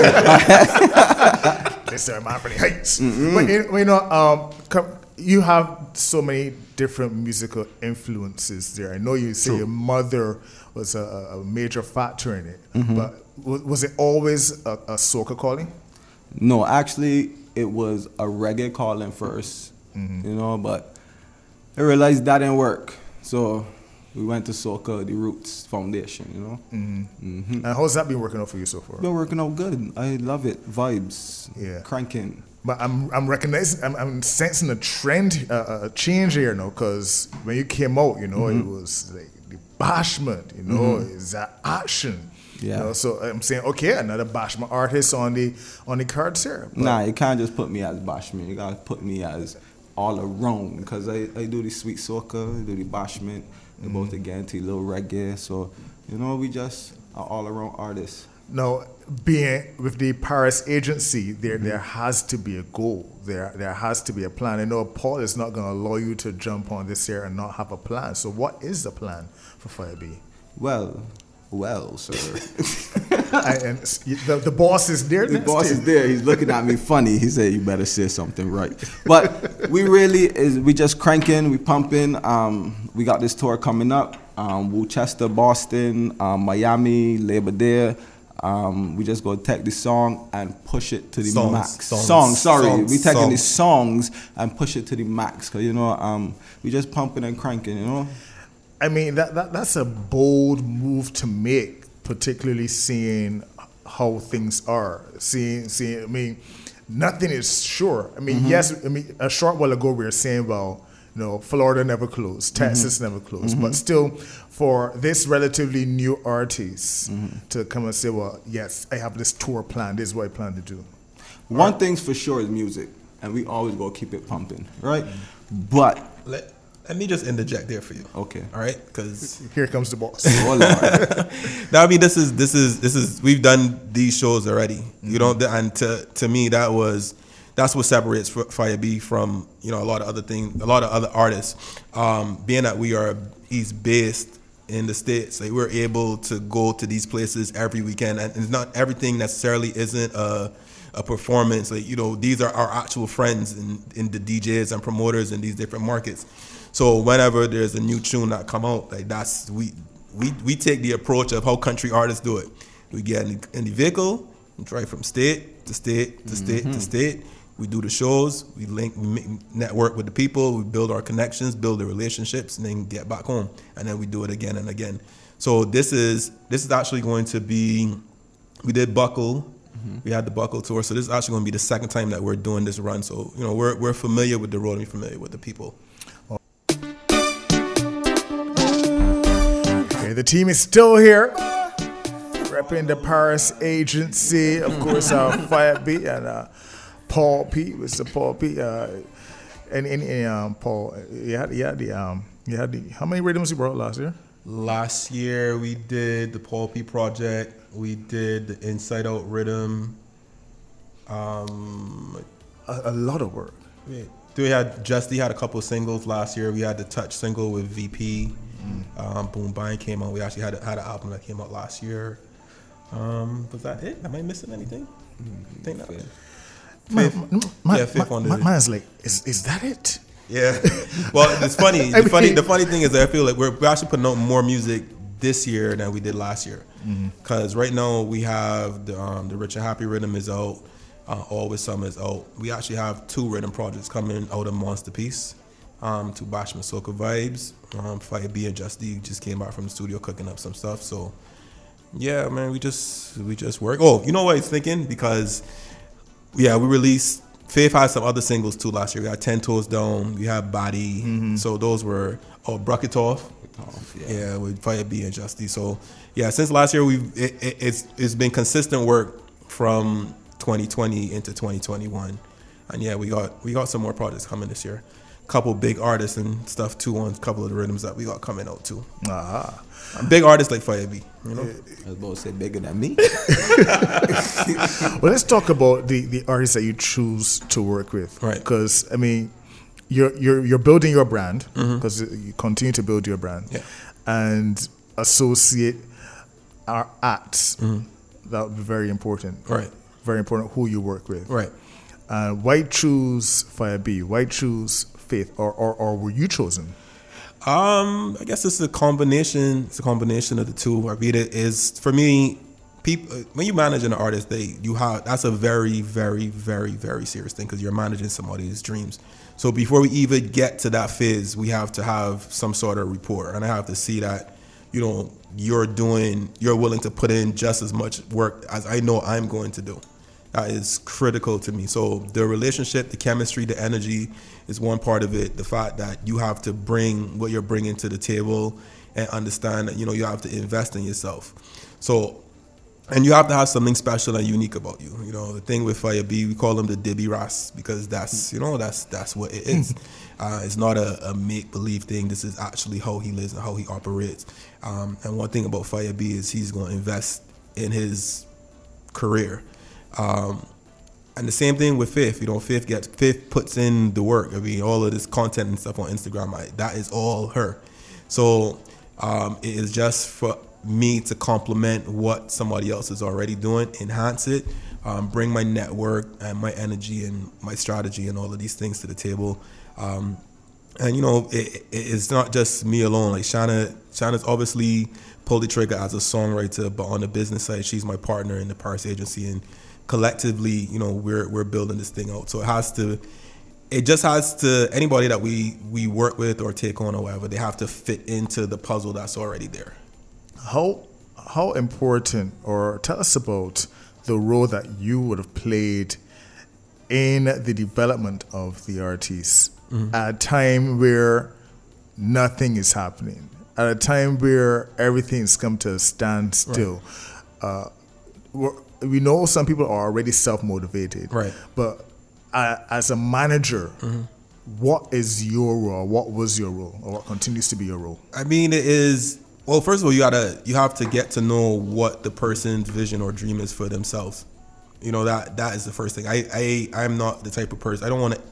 This are Anthony Heights. But you know, you have so many different musical influences there. I know you say your mother was a major factor in it, but was it always a soca calling? No, actually, it was a reggae calling first, you know, but I realized that didn't work. So we went to soca, the Roots Foundation, you know. And how's that been working out for you so far? Been working out good. I love it. Vibes, cranking. But I'm recognizing, I'm sensing a trend, a change here now, because when you came out, you know, it was like the bashment, you know, it's that action. Yeah. You know, so I'm saying, okay, another bashment artist on the cards here. But nah, you can't just put me as bashment. You gotta put me as all around, because I do the sweet soca, I do the bashment, they both again to little reggae. So, you know, we just are all around artists. Now, being with the Paris agency, there has to be a goal. There has to be a plan. I know Paul is not going to allow you to jump on this here and not have a plan. So what is the plan for Fire B? Well, sir. And the boss is there. The boss is there. He's looking at me funny. He said, "You better say something right." But we just cranking, we pumping. We got this tour coming up. Worcester, Boston, Miami, Labor Day. We just go take the song and push it to the max. We taking the songs and push it to the max. Cause you know, we just pumping and cranking. You know. I mean that's a bold move to make, particularly seeing how things are. Seeing. I mean, nothing is sure. I mean, yes. I mean, a short while ago we were saying, well, you know, Florida never closed, Texas never closed, but still, for this relatively new artist to come and say, well, yes, I have this tour plan, this is what I plan to do. One thing's for sure is music, and we always go keep it pumping, right? But let me just interject there for you. Okay. All right, because here comes the boss. Oh Lord. Now, I mean, this is we've done these shows already, you know, and to me that's what separates Fire B from, you know, a lot of other artists. Being that he's based in the States, like we're able to go to these places every weekend, and it's not everything necessarily isn't a a performance. Like, you know, these are our actual friends in the DJs and promoters in these different markets. So whenever there's a new tune that come out, like that's we take the approach of how country artists do it. We get in the vehicle, we drive from state to state to state to state. We do the shows, we network with the people, we build our connections, build the relationships, and then get back home. And then we do it again and again. So this is actually going to be, we did Buckle, we had the Buckle tour. So this is actually going to be the second time that we're doing this run. So, you know, we're familiar with the road and we're familiar with the people. Okay, the team is still here, repping the Paris agency, of course, Firebeat and Paul P, Mr. Paul P, and Paul. You had the how many rhythms you brought last year? Last year we did the Paul P project. We did the Inside Out rhythm. A lot of work. We had Justy had a couple of singles last year. We had the Touch single with VP. Boom Bang came out. We actually had an album that came out last year. Was that it? Am I missing anything? I think that was it. Fifth on the man's like, is that it? Yeah. Well, it's funny. The funny thing is that I feel like we're actually putting out more music this year than we did last year. Because right now we have the Rich and Happy rhythm is out. Always Summer is out. We actually have 2 rhythm projects coming out of Monster Peace. 2 Bashman Soca vibes. Fire B and Just D just came back from the studio cooking up some stuff. So yeah, man, we just work. Oh, you know what I was thinking? Because we released, Faith had some other singles too last year. We had 10 Toes Down, we had Body. So those were Bruck It Off. Yeah, with Fire B and Just D. So yeah, since last year it's been consistent work from 2020 into 2021. And yeah, we got some more projects coming this year. Couple big artists and stuff too on a couple of the rhythms that we got coming out too. Big artists like Fire B, you know. I was about to say bigger than me. Well, let's talk about the artists that you choose to work with, right? Because I mean, you're building your brand because you continue to build your brand, and associate our acts. That would be very important, right? Very important who you work with, right? Why choose Fire B? Why choose Faith, or were you chosen? I guess it's a combination. It's a combination of the two. Arvita is, for me, people. When you manage an artist, that's a very, very, very, very serious thing because you're managing somebody's dreams. So before we even get to that phase, we have to have some sort of rapport, and I have to see that, you know, you're willing to put in just as much work as I know I'm going to do. That is critical to me. So the relationship, the chemistry, the energy is one part of it. The fact that you have to bring what you're bringing to the table and understand that, you know, you have to invest in yourself. So, and you have to have something special and unique about you. You know, the thing with Fire B, we call him the Dibby Ras because that's what it is. It's not a make-believe thing. This is actually how he lives and how he operates. And one thing about Fire B is he's going to invest in his career. And the same thing with Faith. You know, Faith puts in the work. I mean, all of this content and stuff on Instagram, that is all her. So it is just for me to complement what somebody else is already doing, enhance it, bring my network and my energy and my strategy and all of these things to the table. And you know, it's not just me alone. Like Shana's obviously pulled the trigger as a songwriter, but on the business side, she's my partner in the Paris agency, and collectively, you know, we're building this thing out. So it just has to anybody that we work with or take on or whatever, they have to fit into the puzzle that's already there. How important, or tell us about the role that you would have played in the development of the artists at a time where nothing is happening, at a time where everything's come to a standstill. Right. We know some people are already self-motivated, right? But as a manager, what is your role? What was your role, or what continues to be your role? I mean, it is. Well, first of all, you have to get to know what the person's vision or dream is for themselves. You know, that is the first thing. I'm not the type of person. I don't want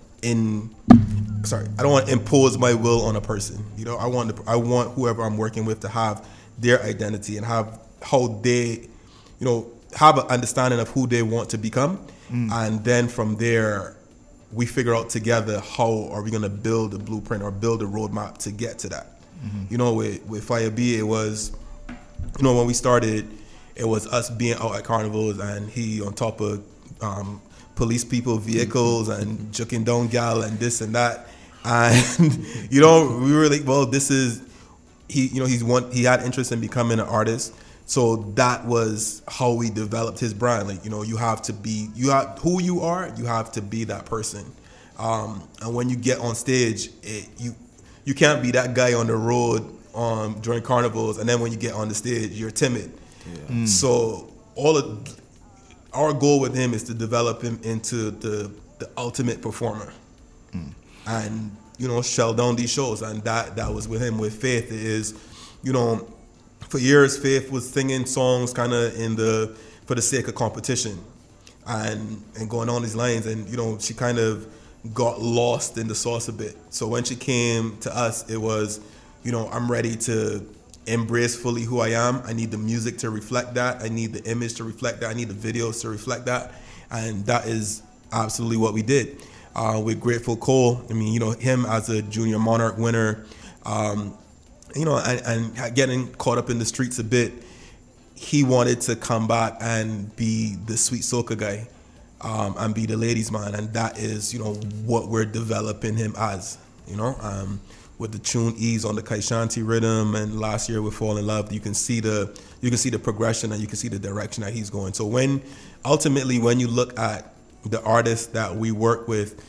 to impose my will on a person. You know, I want whoever I'm working with to have their identity and have how they, you know, have an understanding of who they want to become, And then from there, we figure out together how are we going to build a blueprint or build a roadmap to get to that. You know, with Fire B, it was, you know, when we started, it was us being out at carnivals and he on top of police people vehicles and juking down gal and this and that. And, you know, we were like, well, this is, he had interest in becoming an artist. So that was how we developed his brand. Like, you know, you have who you are, you have to be that person. And when you get on stage, you can't be that guy on the road during carnivals, and then when you get on the stage, you're timid. Yeah. So our goal with him is to develop him into the ultimate performer. And, you know, shell down these shows. And that was with him. With Faith, it is, you know, for years, Faith was singing songs kind of for the sake of competition and going on these lines. And, you know, she kind of got lost in the sauce a bit. So when she came to us, it was, you know, I'm ready to embrace fully who I am. I need the music to reflect that. I need the image to reflect that. I need the videos to reflect that. And that is absolutely what we did. With Grateful Cole, I mean, you know, him as a Junior Monarch winner, you know, and getting caught up in the streets a bit, he wanted to come back and be the sweet soca guy, and be the ladies' man, and that is, you know, what we're developing him as, you know, with the tune Ease on the Kaishanti rhythm, and last year with Fall in Love, you can see the progression and you can see the direction that he's going. So when you look at the artists that we work with,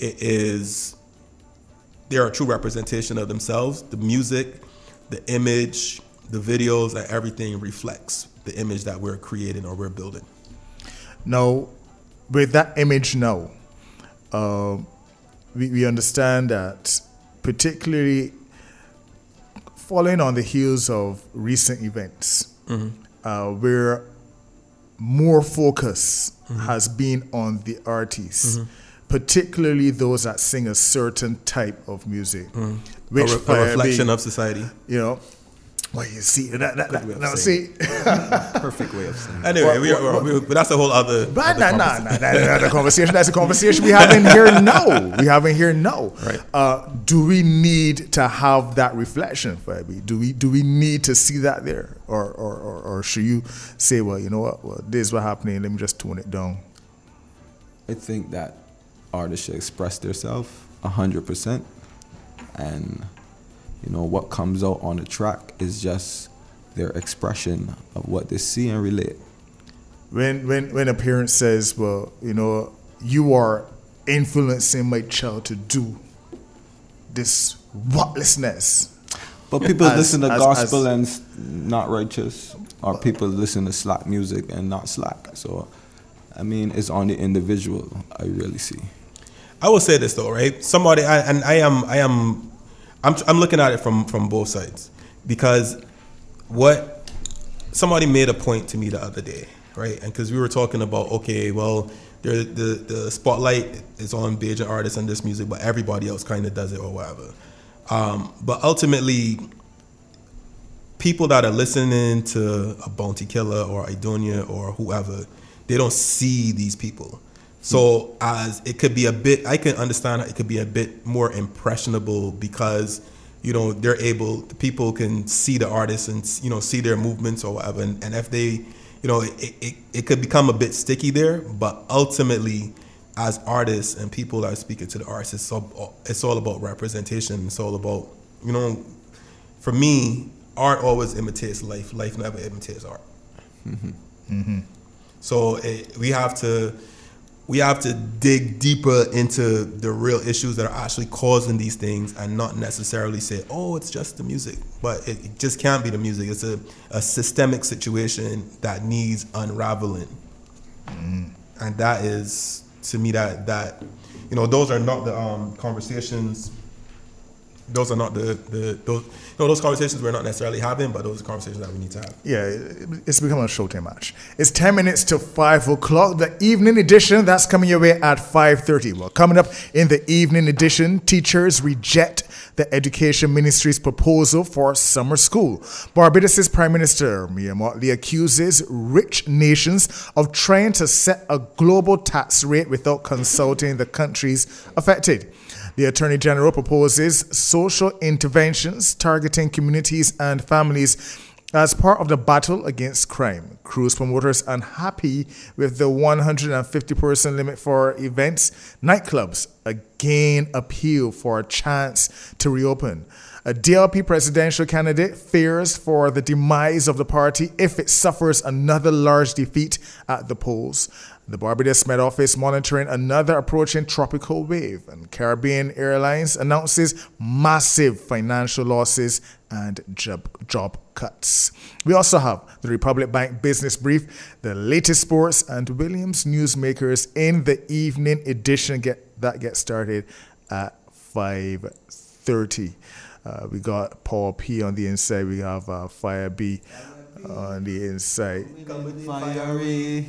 they're a true representation of themselves. The music, the image, the videos, and everything reflects the image that we're creating or we're building. Now, with that image now, we understand that, particularly following on the heels of recent events, where more focus has been on the artists, particularly those that sing a certain type of music, which a reflection of society. You know, well, you see see, perfect way of saying. Anyway, but that's a whole other. But another conversation. That's a conversation we have in here now. Right. Do we need to have that reflection, Fabi? Do we need to see that there, or should you say, well, you know what? Well, this is what happening. Let me just tone it down. I think that artists should express themselves 100%, and you know what comes out on the track is just their expression of what they see and relate. When a parent says, well, you know, you are influencing my child to do this whatlessness. But people listen to gospel and not righteous, or people listen to slack music and not slack. So, I mean, it's on the individual, I really see. I will say this though, right? I'm looking at it from both sides, because what somebody made a point to me the other day, right? And because we were talking about, okay, well, the spotlight is on Bajan artists and this music, but everybody else kind of does it or whatever. But ultimately, people that are listening to a Bounty Killer or Idonia or whoever, they don't see these people. So as it could be a bit, I can understand it could be a bit more impressionable, because, you know, people can see the artists and, you know, see their movements or whatever. And if they, you know, it could become a bit sticky there. But ultimately, as artists and people that are speaking to the artists, it's all about representation. It's all about, you know, for me, art always imitates life. Life never imitates art. So we have to dig deeper into the real issues that are actually causing these things, and not necessarily say, oh, it's just the music. But it just can't be the music. It's a systemic situation that needs unraveling. And that is, to me, that you know, those are not the conversations those are not those conversations we're not necessarily having, but those are conversations that we need to have. Yeah, it's becoming a Showtime match. It's 10 minutes to 5 o'clock. The evening edition, that's coming your way at 5:30. Well, coming up in the evening edition, teachers reject the Education Ministry's proposal for summer school. Barbados' Prime Minister Mia Mottley accuses rich nations of trying to set a global tax rate without consulting the countries affected. The Attorney General proposes social interventions targeting communities and families as part of the battle against crime. Cruise promoters unhappy with the 150-person limit for events. Nightclubs again appeal for a chance to reopen. A DLP presidential candidate fears for the demise of the party if it suffers another large defeat at the polls. The Barbados Met Office monitoring another approaching tropical wave, and Caribbean Airlines announces massive financial losses and job cuts. We also have the Republic Bank Business Brief, the latest sports, and Williams Newsmakers in the evening edition that gets started at 5:30. We got Paul P on the inside. We have Fire B on the inside. Fiery.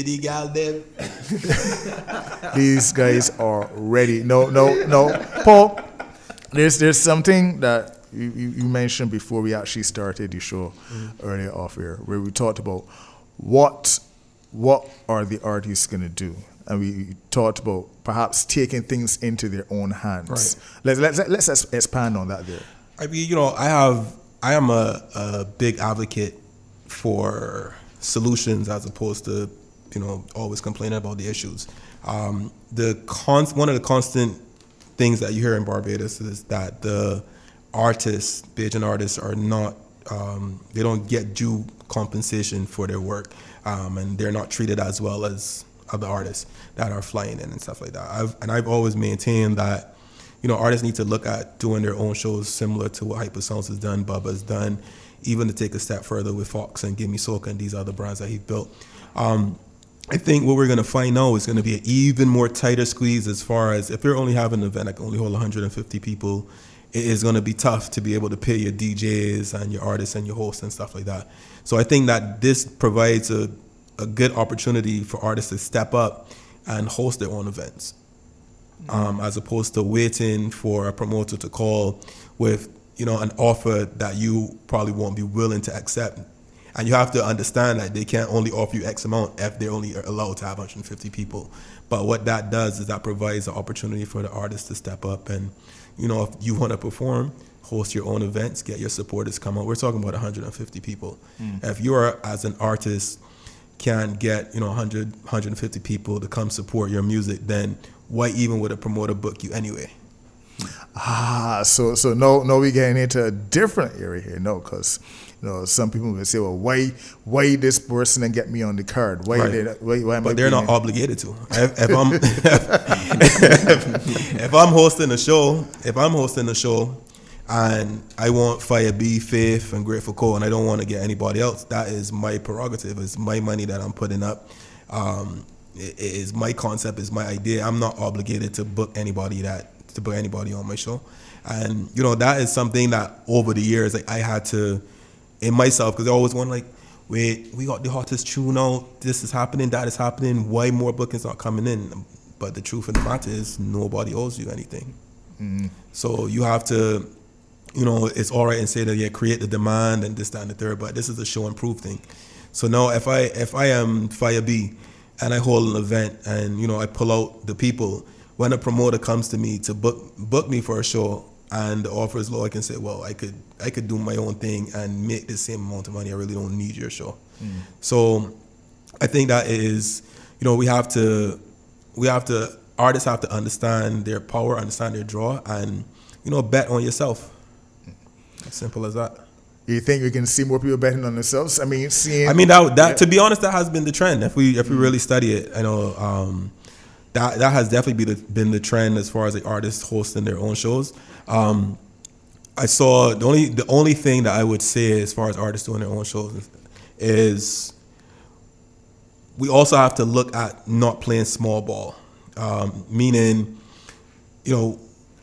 These guys are ready. No. Paul, there's something that you mentioned before we actually started the show earlier off here, where we talked about what are the artists going to do, and we talked about perhaps taking things into their own hands. Right. Let's expand on that there. I mean, I am a big advocate for solutions as opposed to always complaining about the issues. One of the constant things that you hear in Barbados is that the artists, Bajan artists, are not they don't get due compensation for their work, and they're not treated as well as other artists that are flying in and stuff like that. I've always maintained that artists need to look at doing their own shows similar to what Hypersounds has done, Bubba's done, even to take a step further with Fox and Gimme Soca and these other brands that he built. I think what we're going to find now is going to be an even more tighter squeeze as far as if you're only having an event that can only hold 150 people, it is going to be tough to be able to pay your DJs and your artists and your hosts and stuff like that. So I think that this provides a good opportunity for artists to step up and host their own events, as opposed to waiting for a promoter to call with an offer that you probably won't be willing to accept. And you have to understand that they can't only offer you X amount if they're only allowed to have 150 people. But what that does is that provides an opportunity for the artist to step up. And, if you want to perform, host your own events, get your supporters come out. We're talking about 150 people. If you are, as an artist, can get 100, 150 people to come support your music, then why even would a promoter book you anyway? So no, we getting into a different area here. No, because some people will say, well, why this person and get me on the card? Why am but they're not obligated to. If I'm hosting a show, and I want Fire B, Faith, and Grateful Co, and I don't want to get anybody else, that is my prerogative. It's my money that I'm putting up. It is my concept, it's my idea. I'm not obligated to book anybody on my show. And that is something that over the years I had to in myself, because I always want wait, we got the hottest tune out, this is happening, that is happening, why more bookings not coming in? But the truth of the matter is nobody owes you anything. So you have to, it's all right and say that create the demand and this, that, and the third, but this is a show and prove thing. So now if I am Fire B and I hold an event and I pull out the people, when a promoter comes to me to book me for a show and the offer is low, I can say, well, I could do my own thing and make the same amount of money. I really don't need your show. So I think that is, artists have to understand their power, understand their draw, and bet on yourself. As simple as that. You think we can see more people betting on themselves? I mean, that to be honest, that has been the trend. If we really study it, that has definitely been the trend as far as the artists hosting their own shows. I saw the only thing that I would say as far as artists doing their own shows is we also have to look at not playing small ball, meaning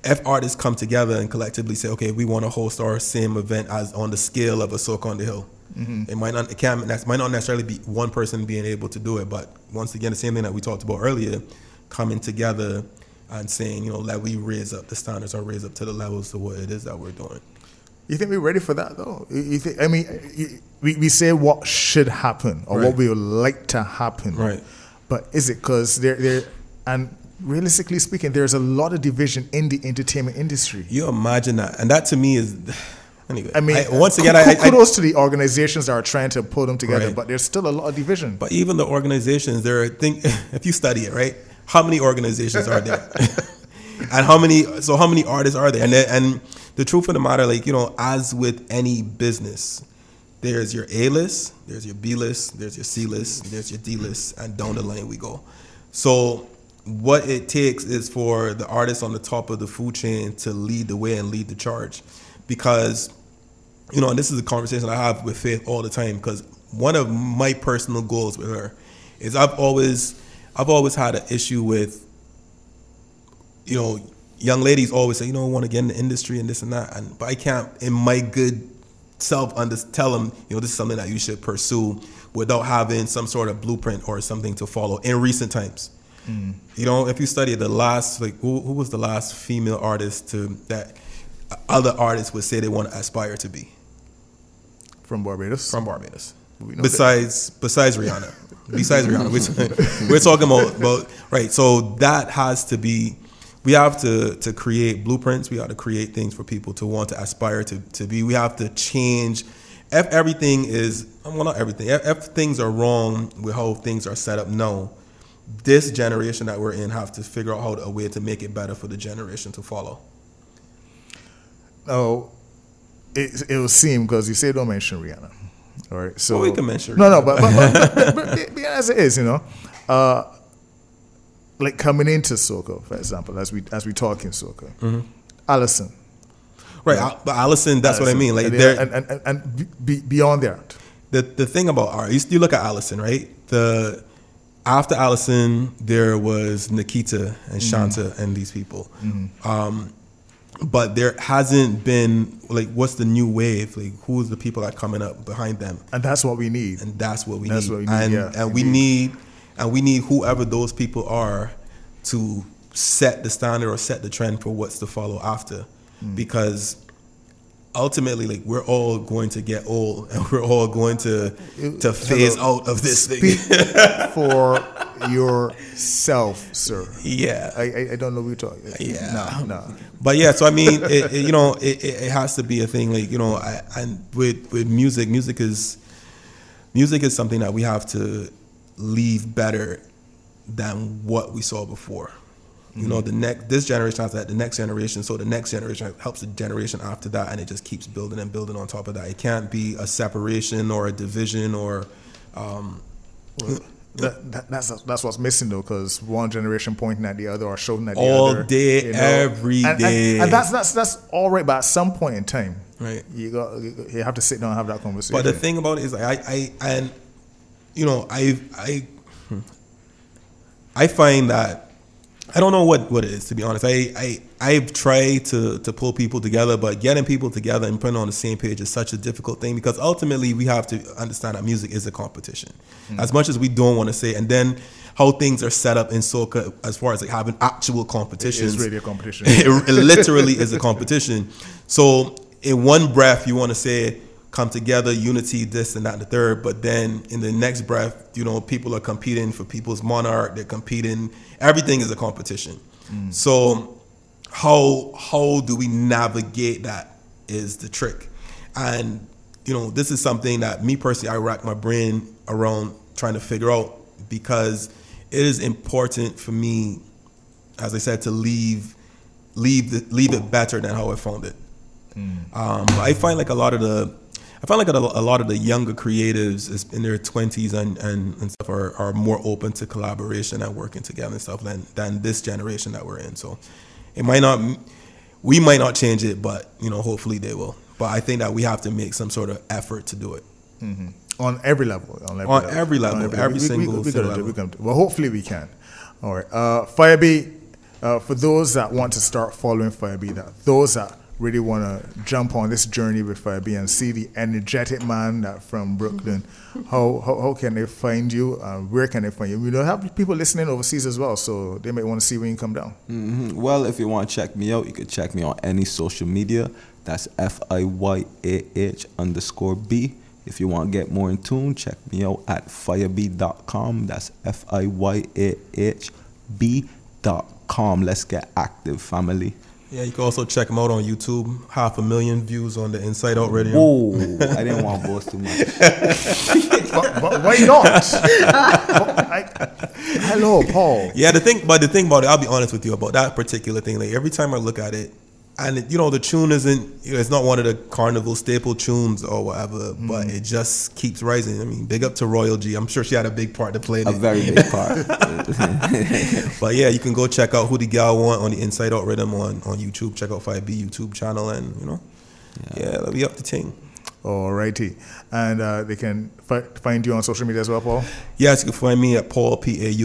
if artists come together and collectively say, okay, we want to host our same event as on the scale of a Soca on the Hill. It might not necessarily be one person being able to do it, but once again, the same thing that we talked about earlier, coming together and saying, you know, let we raise up the standards or raise up to the levels of what it is that we're doing. You think we're ready for that, though? We say what should happen or what we would like to happen. Right. But is it because and realistically speaking, there's a lot of division in the entertainment industry. You imagine that. And that to me is, anyway. I mean, kudos to the organizations that are trying to pull them together, but there's still a lot of division. But even the organizations, if you study it, right, how many organizations are there? And how many artists are there? And the truth of the matter, like, you know, as with any business, there's your A list, there's your B list, there's your C list, there's your D list, and down the line we go. So what it takes is for the artists on the top of the food chain to lead the way and lead the charge. Because, you know, and this is a conversation I have with Faith all the time, because one of my personal goals with her is I've always had an issue with, you know, young ladies always say, you know, I want to get in the industry and this and that, but I can't, in my good self, tell them, you know, this is something that you should pursue without having some sort of blueprint or something to follow in recent times. You know, if you study the last, like, who was the last female artist that other artists would say they want to aspire to be? From Barbados? From Barbados. Besides Rihanna. Besides Rihanna. We're talking about, right, so that has to be, we have to create blueprints. We have to create things for people to want to aspire to be. We have to change. If everything is, well, not everything, if things are wrong with how things are set up now, this generation that we're in have to figure out a way to make it better for the generation to follow. Oh, it will seem, because you say don't mention Rihanna. All right, so we can mention Rihanna. but as it is, you know, like coming into soca, for example, as we talk in soca, Allison, right? But Allison, that's Allison, what I mean. Like and beyond that, the thing about art, you look at Allison, right? After Allison, there was Nikita and Shanta and these people. But there hasn't been, like, what's the new wave? Like, who's the people that are coming up behind them? And that's what we need. And that's what we need. And we need whoever those people are to set the standard or set the trend for what's to follow after. Because ultimately, like, we're all going to get old and we're all going to phase out of this thing. For yourself, sir. Yeah. I don't know what you're talking about. Yeah. No. But yeah, so I mean, it has to be a thing, like, you know, and with music is something that we have to leave better than what we saw before. You know, this generation has that, the next generation, so the next generation helps the generation after that, and it just keeps building and building on top of that. It can't be a separation or a division or. That's what's missing, though, because one generation pointing at the other or showing at the all other. All day, every day. And that's all right, but at some point in time, right, you have to sit down and have that conversation. But the thing about it is, like, I find that, I don't know what it is, to be honest. I've tried to pull people together, but getting people together and putting on the same page is such a difficult thing, because ultimately we have to understand that music is a competition. As much as we don't want to say, and then how things are set up in soca as far as like having actual competitions. It is really a competition. It literally is a competition. So in one breath you want to say, come together, unity, this and that and the third, but then in the next breath, you know, people are competing for people's monarch, they're competing, everything is a competition. So how do we navigate that is the trick. And, you know, this is something that me personally, I rack my brain around trying to figure out, because it is important for me, as I said, to leave it better than how I found it. I find like a lot of the younger creatives in their 20s and stuff are more open to collaboration and working together and stuff than this generation that we're in. So we might not change it, but, you know, hopefully they will. But I think that we have to make some sort of effort to do it. On every level. Every single level. Well, hopefully we can. All right. Firebee, For those that want to start following Firebeat, those that really want to jump on this journey with Firebeat and see the energetic man from Brooklyn, how can they find you? Where can they find you? We don't have people listening overseas as well, so they might want to see when you come down. Mm-hmm. Well, if you want to check me out, you can check me on any social media. That's FIYAH_B. If you want to get more in tune, check me out at firebeat.com. That's FIYAHB.com. Let's get active, family. Yeah, you can also check them out on YouTube. 500,000 views on the Inside Out Radio. Whoa, I didn't want to boast too much. but why not? Hello, Paul. Yeah, the thing about it, I'll be honest with you about that particular thing. Like every time I look at it, and the tune it's not one of the Carnival staple tunes or whatever, but it just keeps rising. I mean, big up to Royal G. I'm sure she had a big part to play in it. A very big part. But yeah, you can go check out Who the Gal Want on the Inside Out Rhythm on YouTube. Check out 5B YouTube channel and, that'll be up to ting. Alrighty. And they can find you on social media as well, Paul? Yes, you can find me at Paul,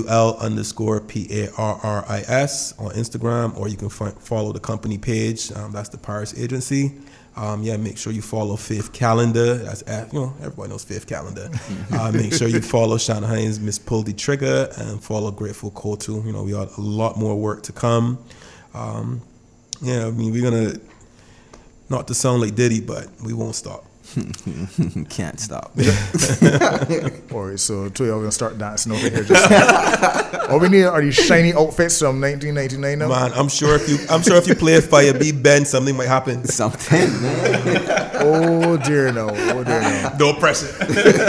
PAUL_PARRIS on Instagram, or you can follow the company page. That's the Paris Agency. Make sure you follow Fifth Calendar. That's everybody knows Fifth Calendar. Make sure you follow Shanahan's Miss Pull the Trigger and follow Grateful Code too. We got a lot more work to come. We're gonna, not to sound like Diddy, but we won't stop. Can't stop. Alright, so two of y'all gonna start dancing over here. Just all we need are these shiny outfits from 1999 now. Man, I'm sure if you play a Firebeat bend, something might happen. Something, man. Oh dear no. Don't press it.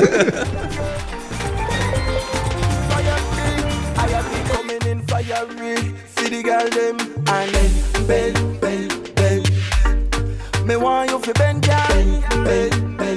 I have been coming in fiery, see the girl them and then bend. Me want you fi bend, girl. Bend.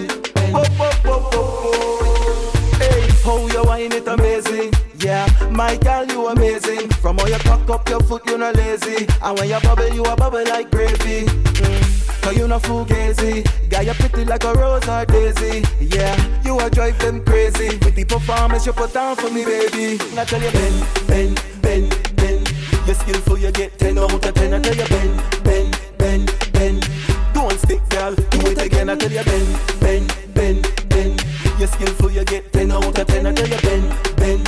Hey, how you whine it amazing. Yeah, my girl, you amazing. From how you cock up your foot, you not lazy. And when you a bubble like gravy. Cause you not fugazi. Got you pretty like a rose or daisy. Yeah, you a drive them crazy. With the performance you put on for me, baby. I tell you bend. You're skillful, you get 10 out of 10. I tell you bend. Don't stick, girl, do it again. I tell you bend. You're skillful, you get 10 out of 10. I tell you bend.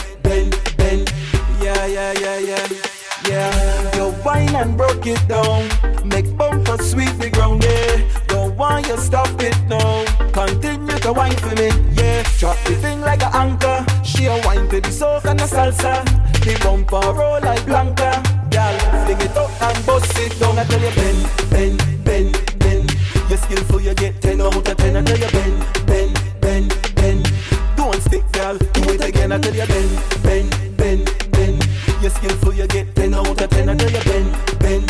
Yeah. You whine and broke it down. Make bumper sweep the ground, yeah. Don't want you stop it now. Continue to whine for me, yeah. Drop the thing like an anchor. She a whine to the soca and the salsa. The bumper roll like Blanca. Girl, fling it up and bust it down. I tell you bend. You're skillful, you get 10 out of 10. I tell you bend. Don't stick, girl, do it again. I tell you bend. You're skillful, you get 10 out of 10. I tell you bend.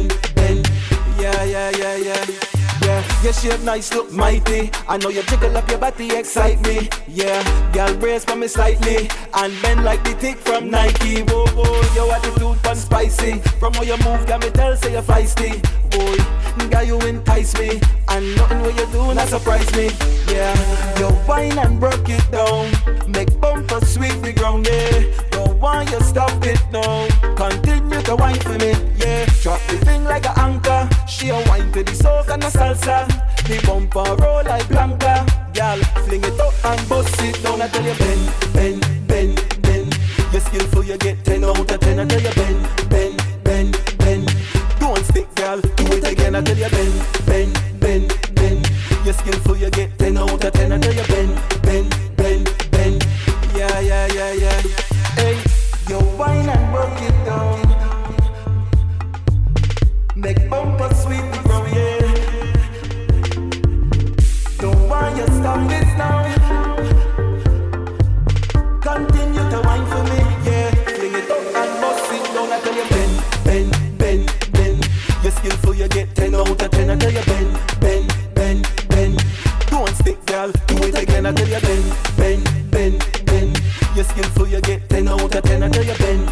Yeah. Your shape nice, look mighty. I know you jiggle up your body, excite me. Yeah, girl, brace for me slightly and bend like the tick from Nike. Whoa, your attitude fun spicy. From how you move, got me tell say you're feisty. Boy, girl, you entice me, and nothing what you do not surprise me. Yeah, you whine and broke it down. Make bumper sweep the ground, yeah. Don't want you stop it now. Continue to whine for me, yeah. Drop the thing like an anchor. She a whine to the soca and the salsa. The bumper roll like Blanca. Girl, fling it up and bust it down. I tell you bend. You're skillful, you get 10 out of 10. I tell you bend. Don't stick, girl, do it again. I tell you bend. You're skillful, you get 10 out of 10. I tell you bend. Yeah. Hey, you whine and work it down. Make bumper sweep the ground, yeah. Don't want you stop this now. Continue to whine for me, yeah. Fling it up and bust it down. I tell you bend. You're skillful, you get 10 out of 10. I tell you bend. Don't stick, girl, do it again. I tell you bend. You're skillful, you get 10 out of 10. I tell you bend.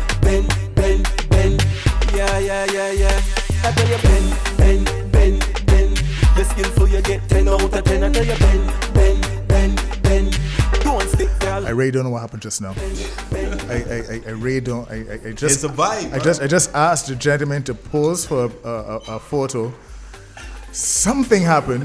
Yeah. I tell you bend. You're skillful, you get 10 out of 10. I tell you bend. Don't stick, girl. I really don't know what happened just now. I I really don't. I just. It's a vibe. I just asked the gentleman to pose for a photo. Something happened.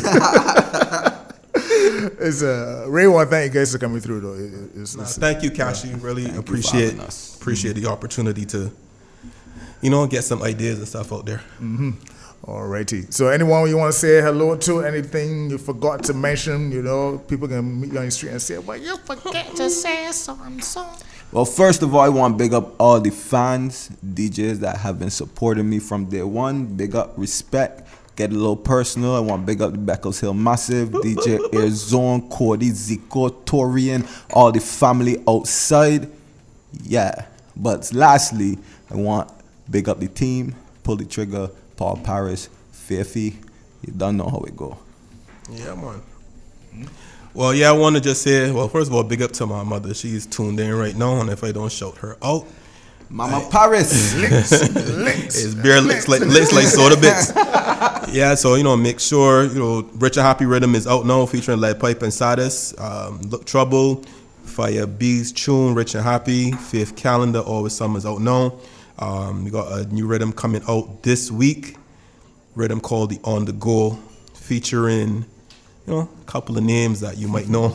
Ray, want to thank you guys for coming through though. Thank you, Kashi. Really appreciate the opportunity to, get some ideas and stuff out there. Mm-hmm. Alrighty. So anyone you want to say hello to, anything you forgot to mention, people can meet you on the street and say, well, you forget to say so and so. Well, first of all, I want to big up all the fans, DJs that have been supporting me from day one. Big up, respect. Get a little personal. I want to big up the Beckles Hill Massive, DJ Airzone, Cody, Zico, Torian, all the family outside. Yeah. But lastly, I want big up the team, Pull the Trigger, Paul Paris, Fifi. You don't know how it go. Yeah, man. Well, yeah, I want to just say, first of all, big up to my mother. She's tuned in right now, and if I don't shout her out, Mama Paris. It's beer licks like soda bits. Yeah, so, make sure, Rich and Happy Rhythm is out now, featuring Lead Pipe and Sadis. Look Trouble, Fire Bees Tune, Rich and Happy, Fifth Calendar, Always Summer's out now. We got a new rhythm coming out this week, rhythm called the On The Go, featuring, a couple of names that you might know.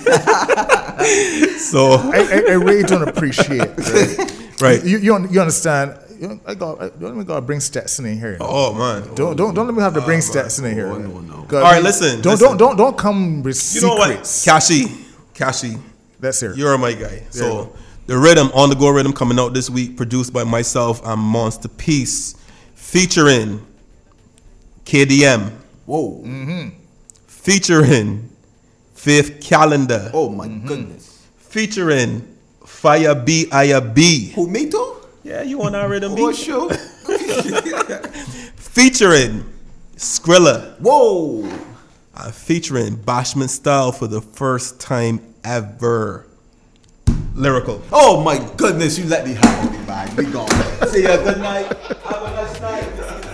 So I really don't appreciate, right? You understand? I gotta bring Stetson in here. Oh man! Don't let me have to bring Stetson in here. No. All right, listen. Don't come with secrets. You know what, Kashi? That's it. You're my guy. So the rhythm, On The Go rhythm, coming out this week, produced by myself and Monster Peace, featuring KDM. Whoa. Mm-hmm. Featuring Fifth Calendar. Oh my goodness. Featuring Fire B.I.B. Who, me too? Yeah, you on our rhythm, Oh, sure. Featuring Skrilla. Whoa. Featuring Bashman Style for the first time ever. Lyrical. Oh my goodness, you let me have me back. We gone. See ya, good night. Have a nice night.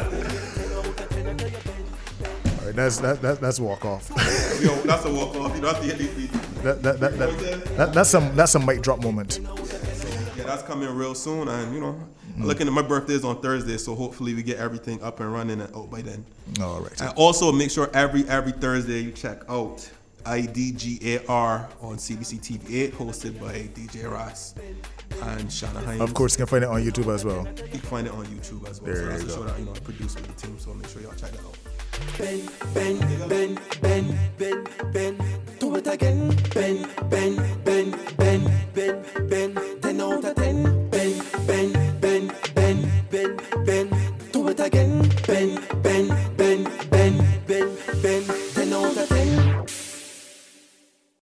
All right, that's walk off. Yo, that's a walk off. You don't have to hit these. That's a mic drop moment. Yeah, that's coming real soon, and looking at my birthday is on Thursday, so hopefully we get everything up and running and out by then. All right. And also make sure every Thursday you check out IDGAR on CBC TV 8, hosted by DJ Ross and Shana Hines. Of course, you can find it on YouTube as well. You can find it on YouTube as well. There so that's you a go. show that I produce with the team, so make sure y'all check that out. Ben, do it again. Ben, 10 out of 10. Ben, do it again. Ben,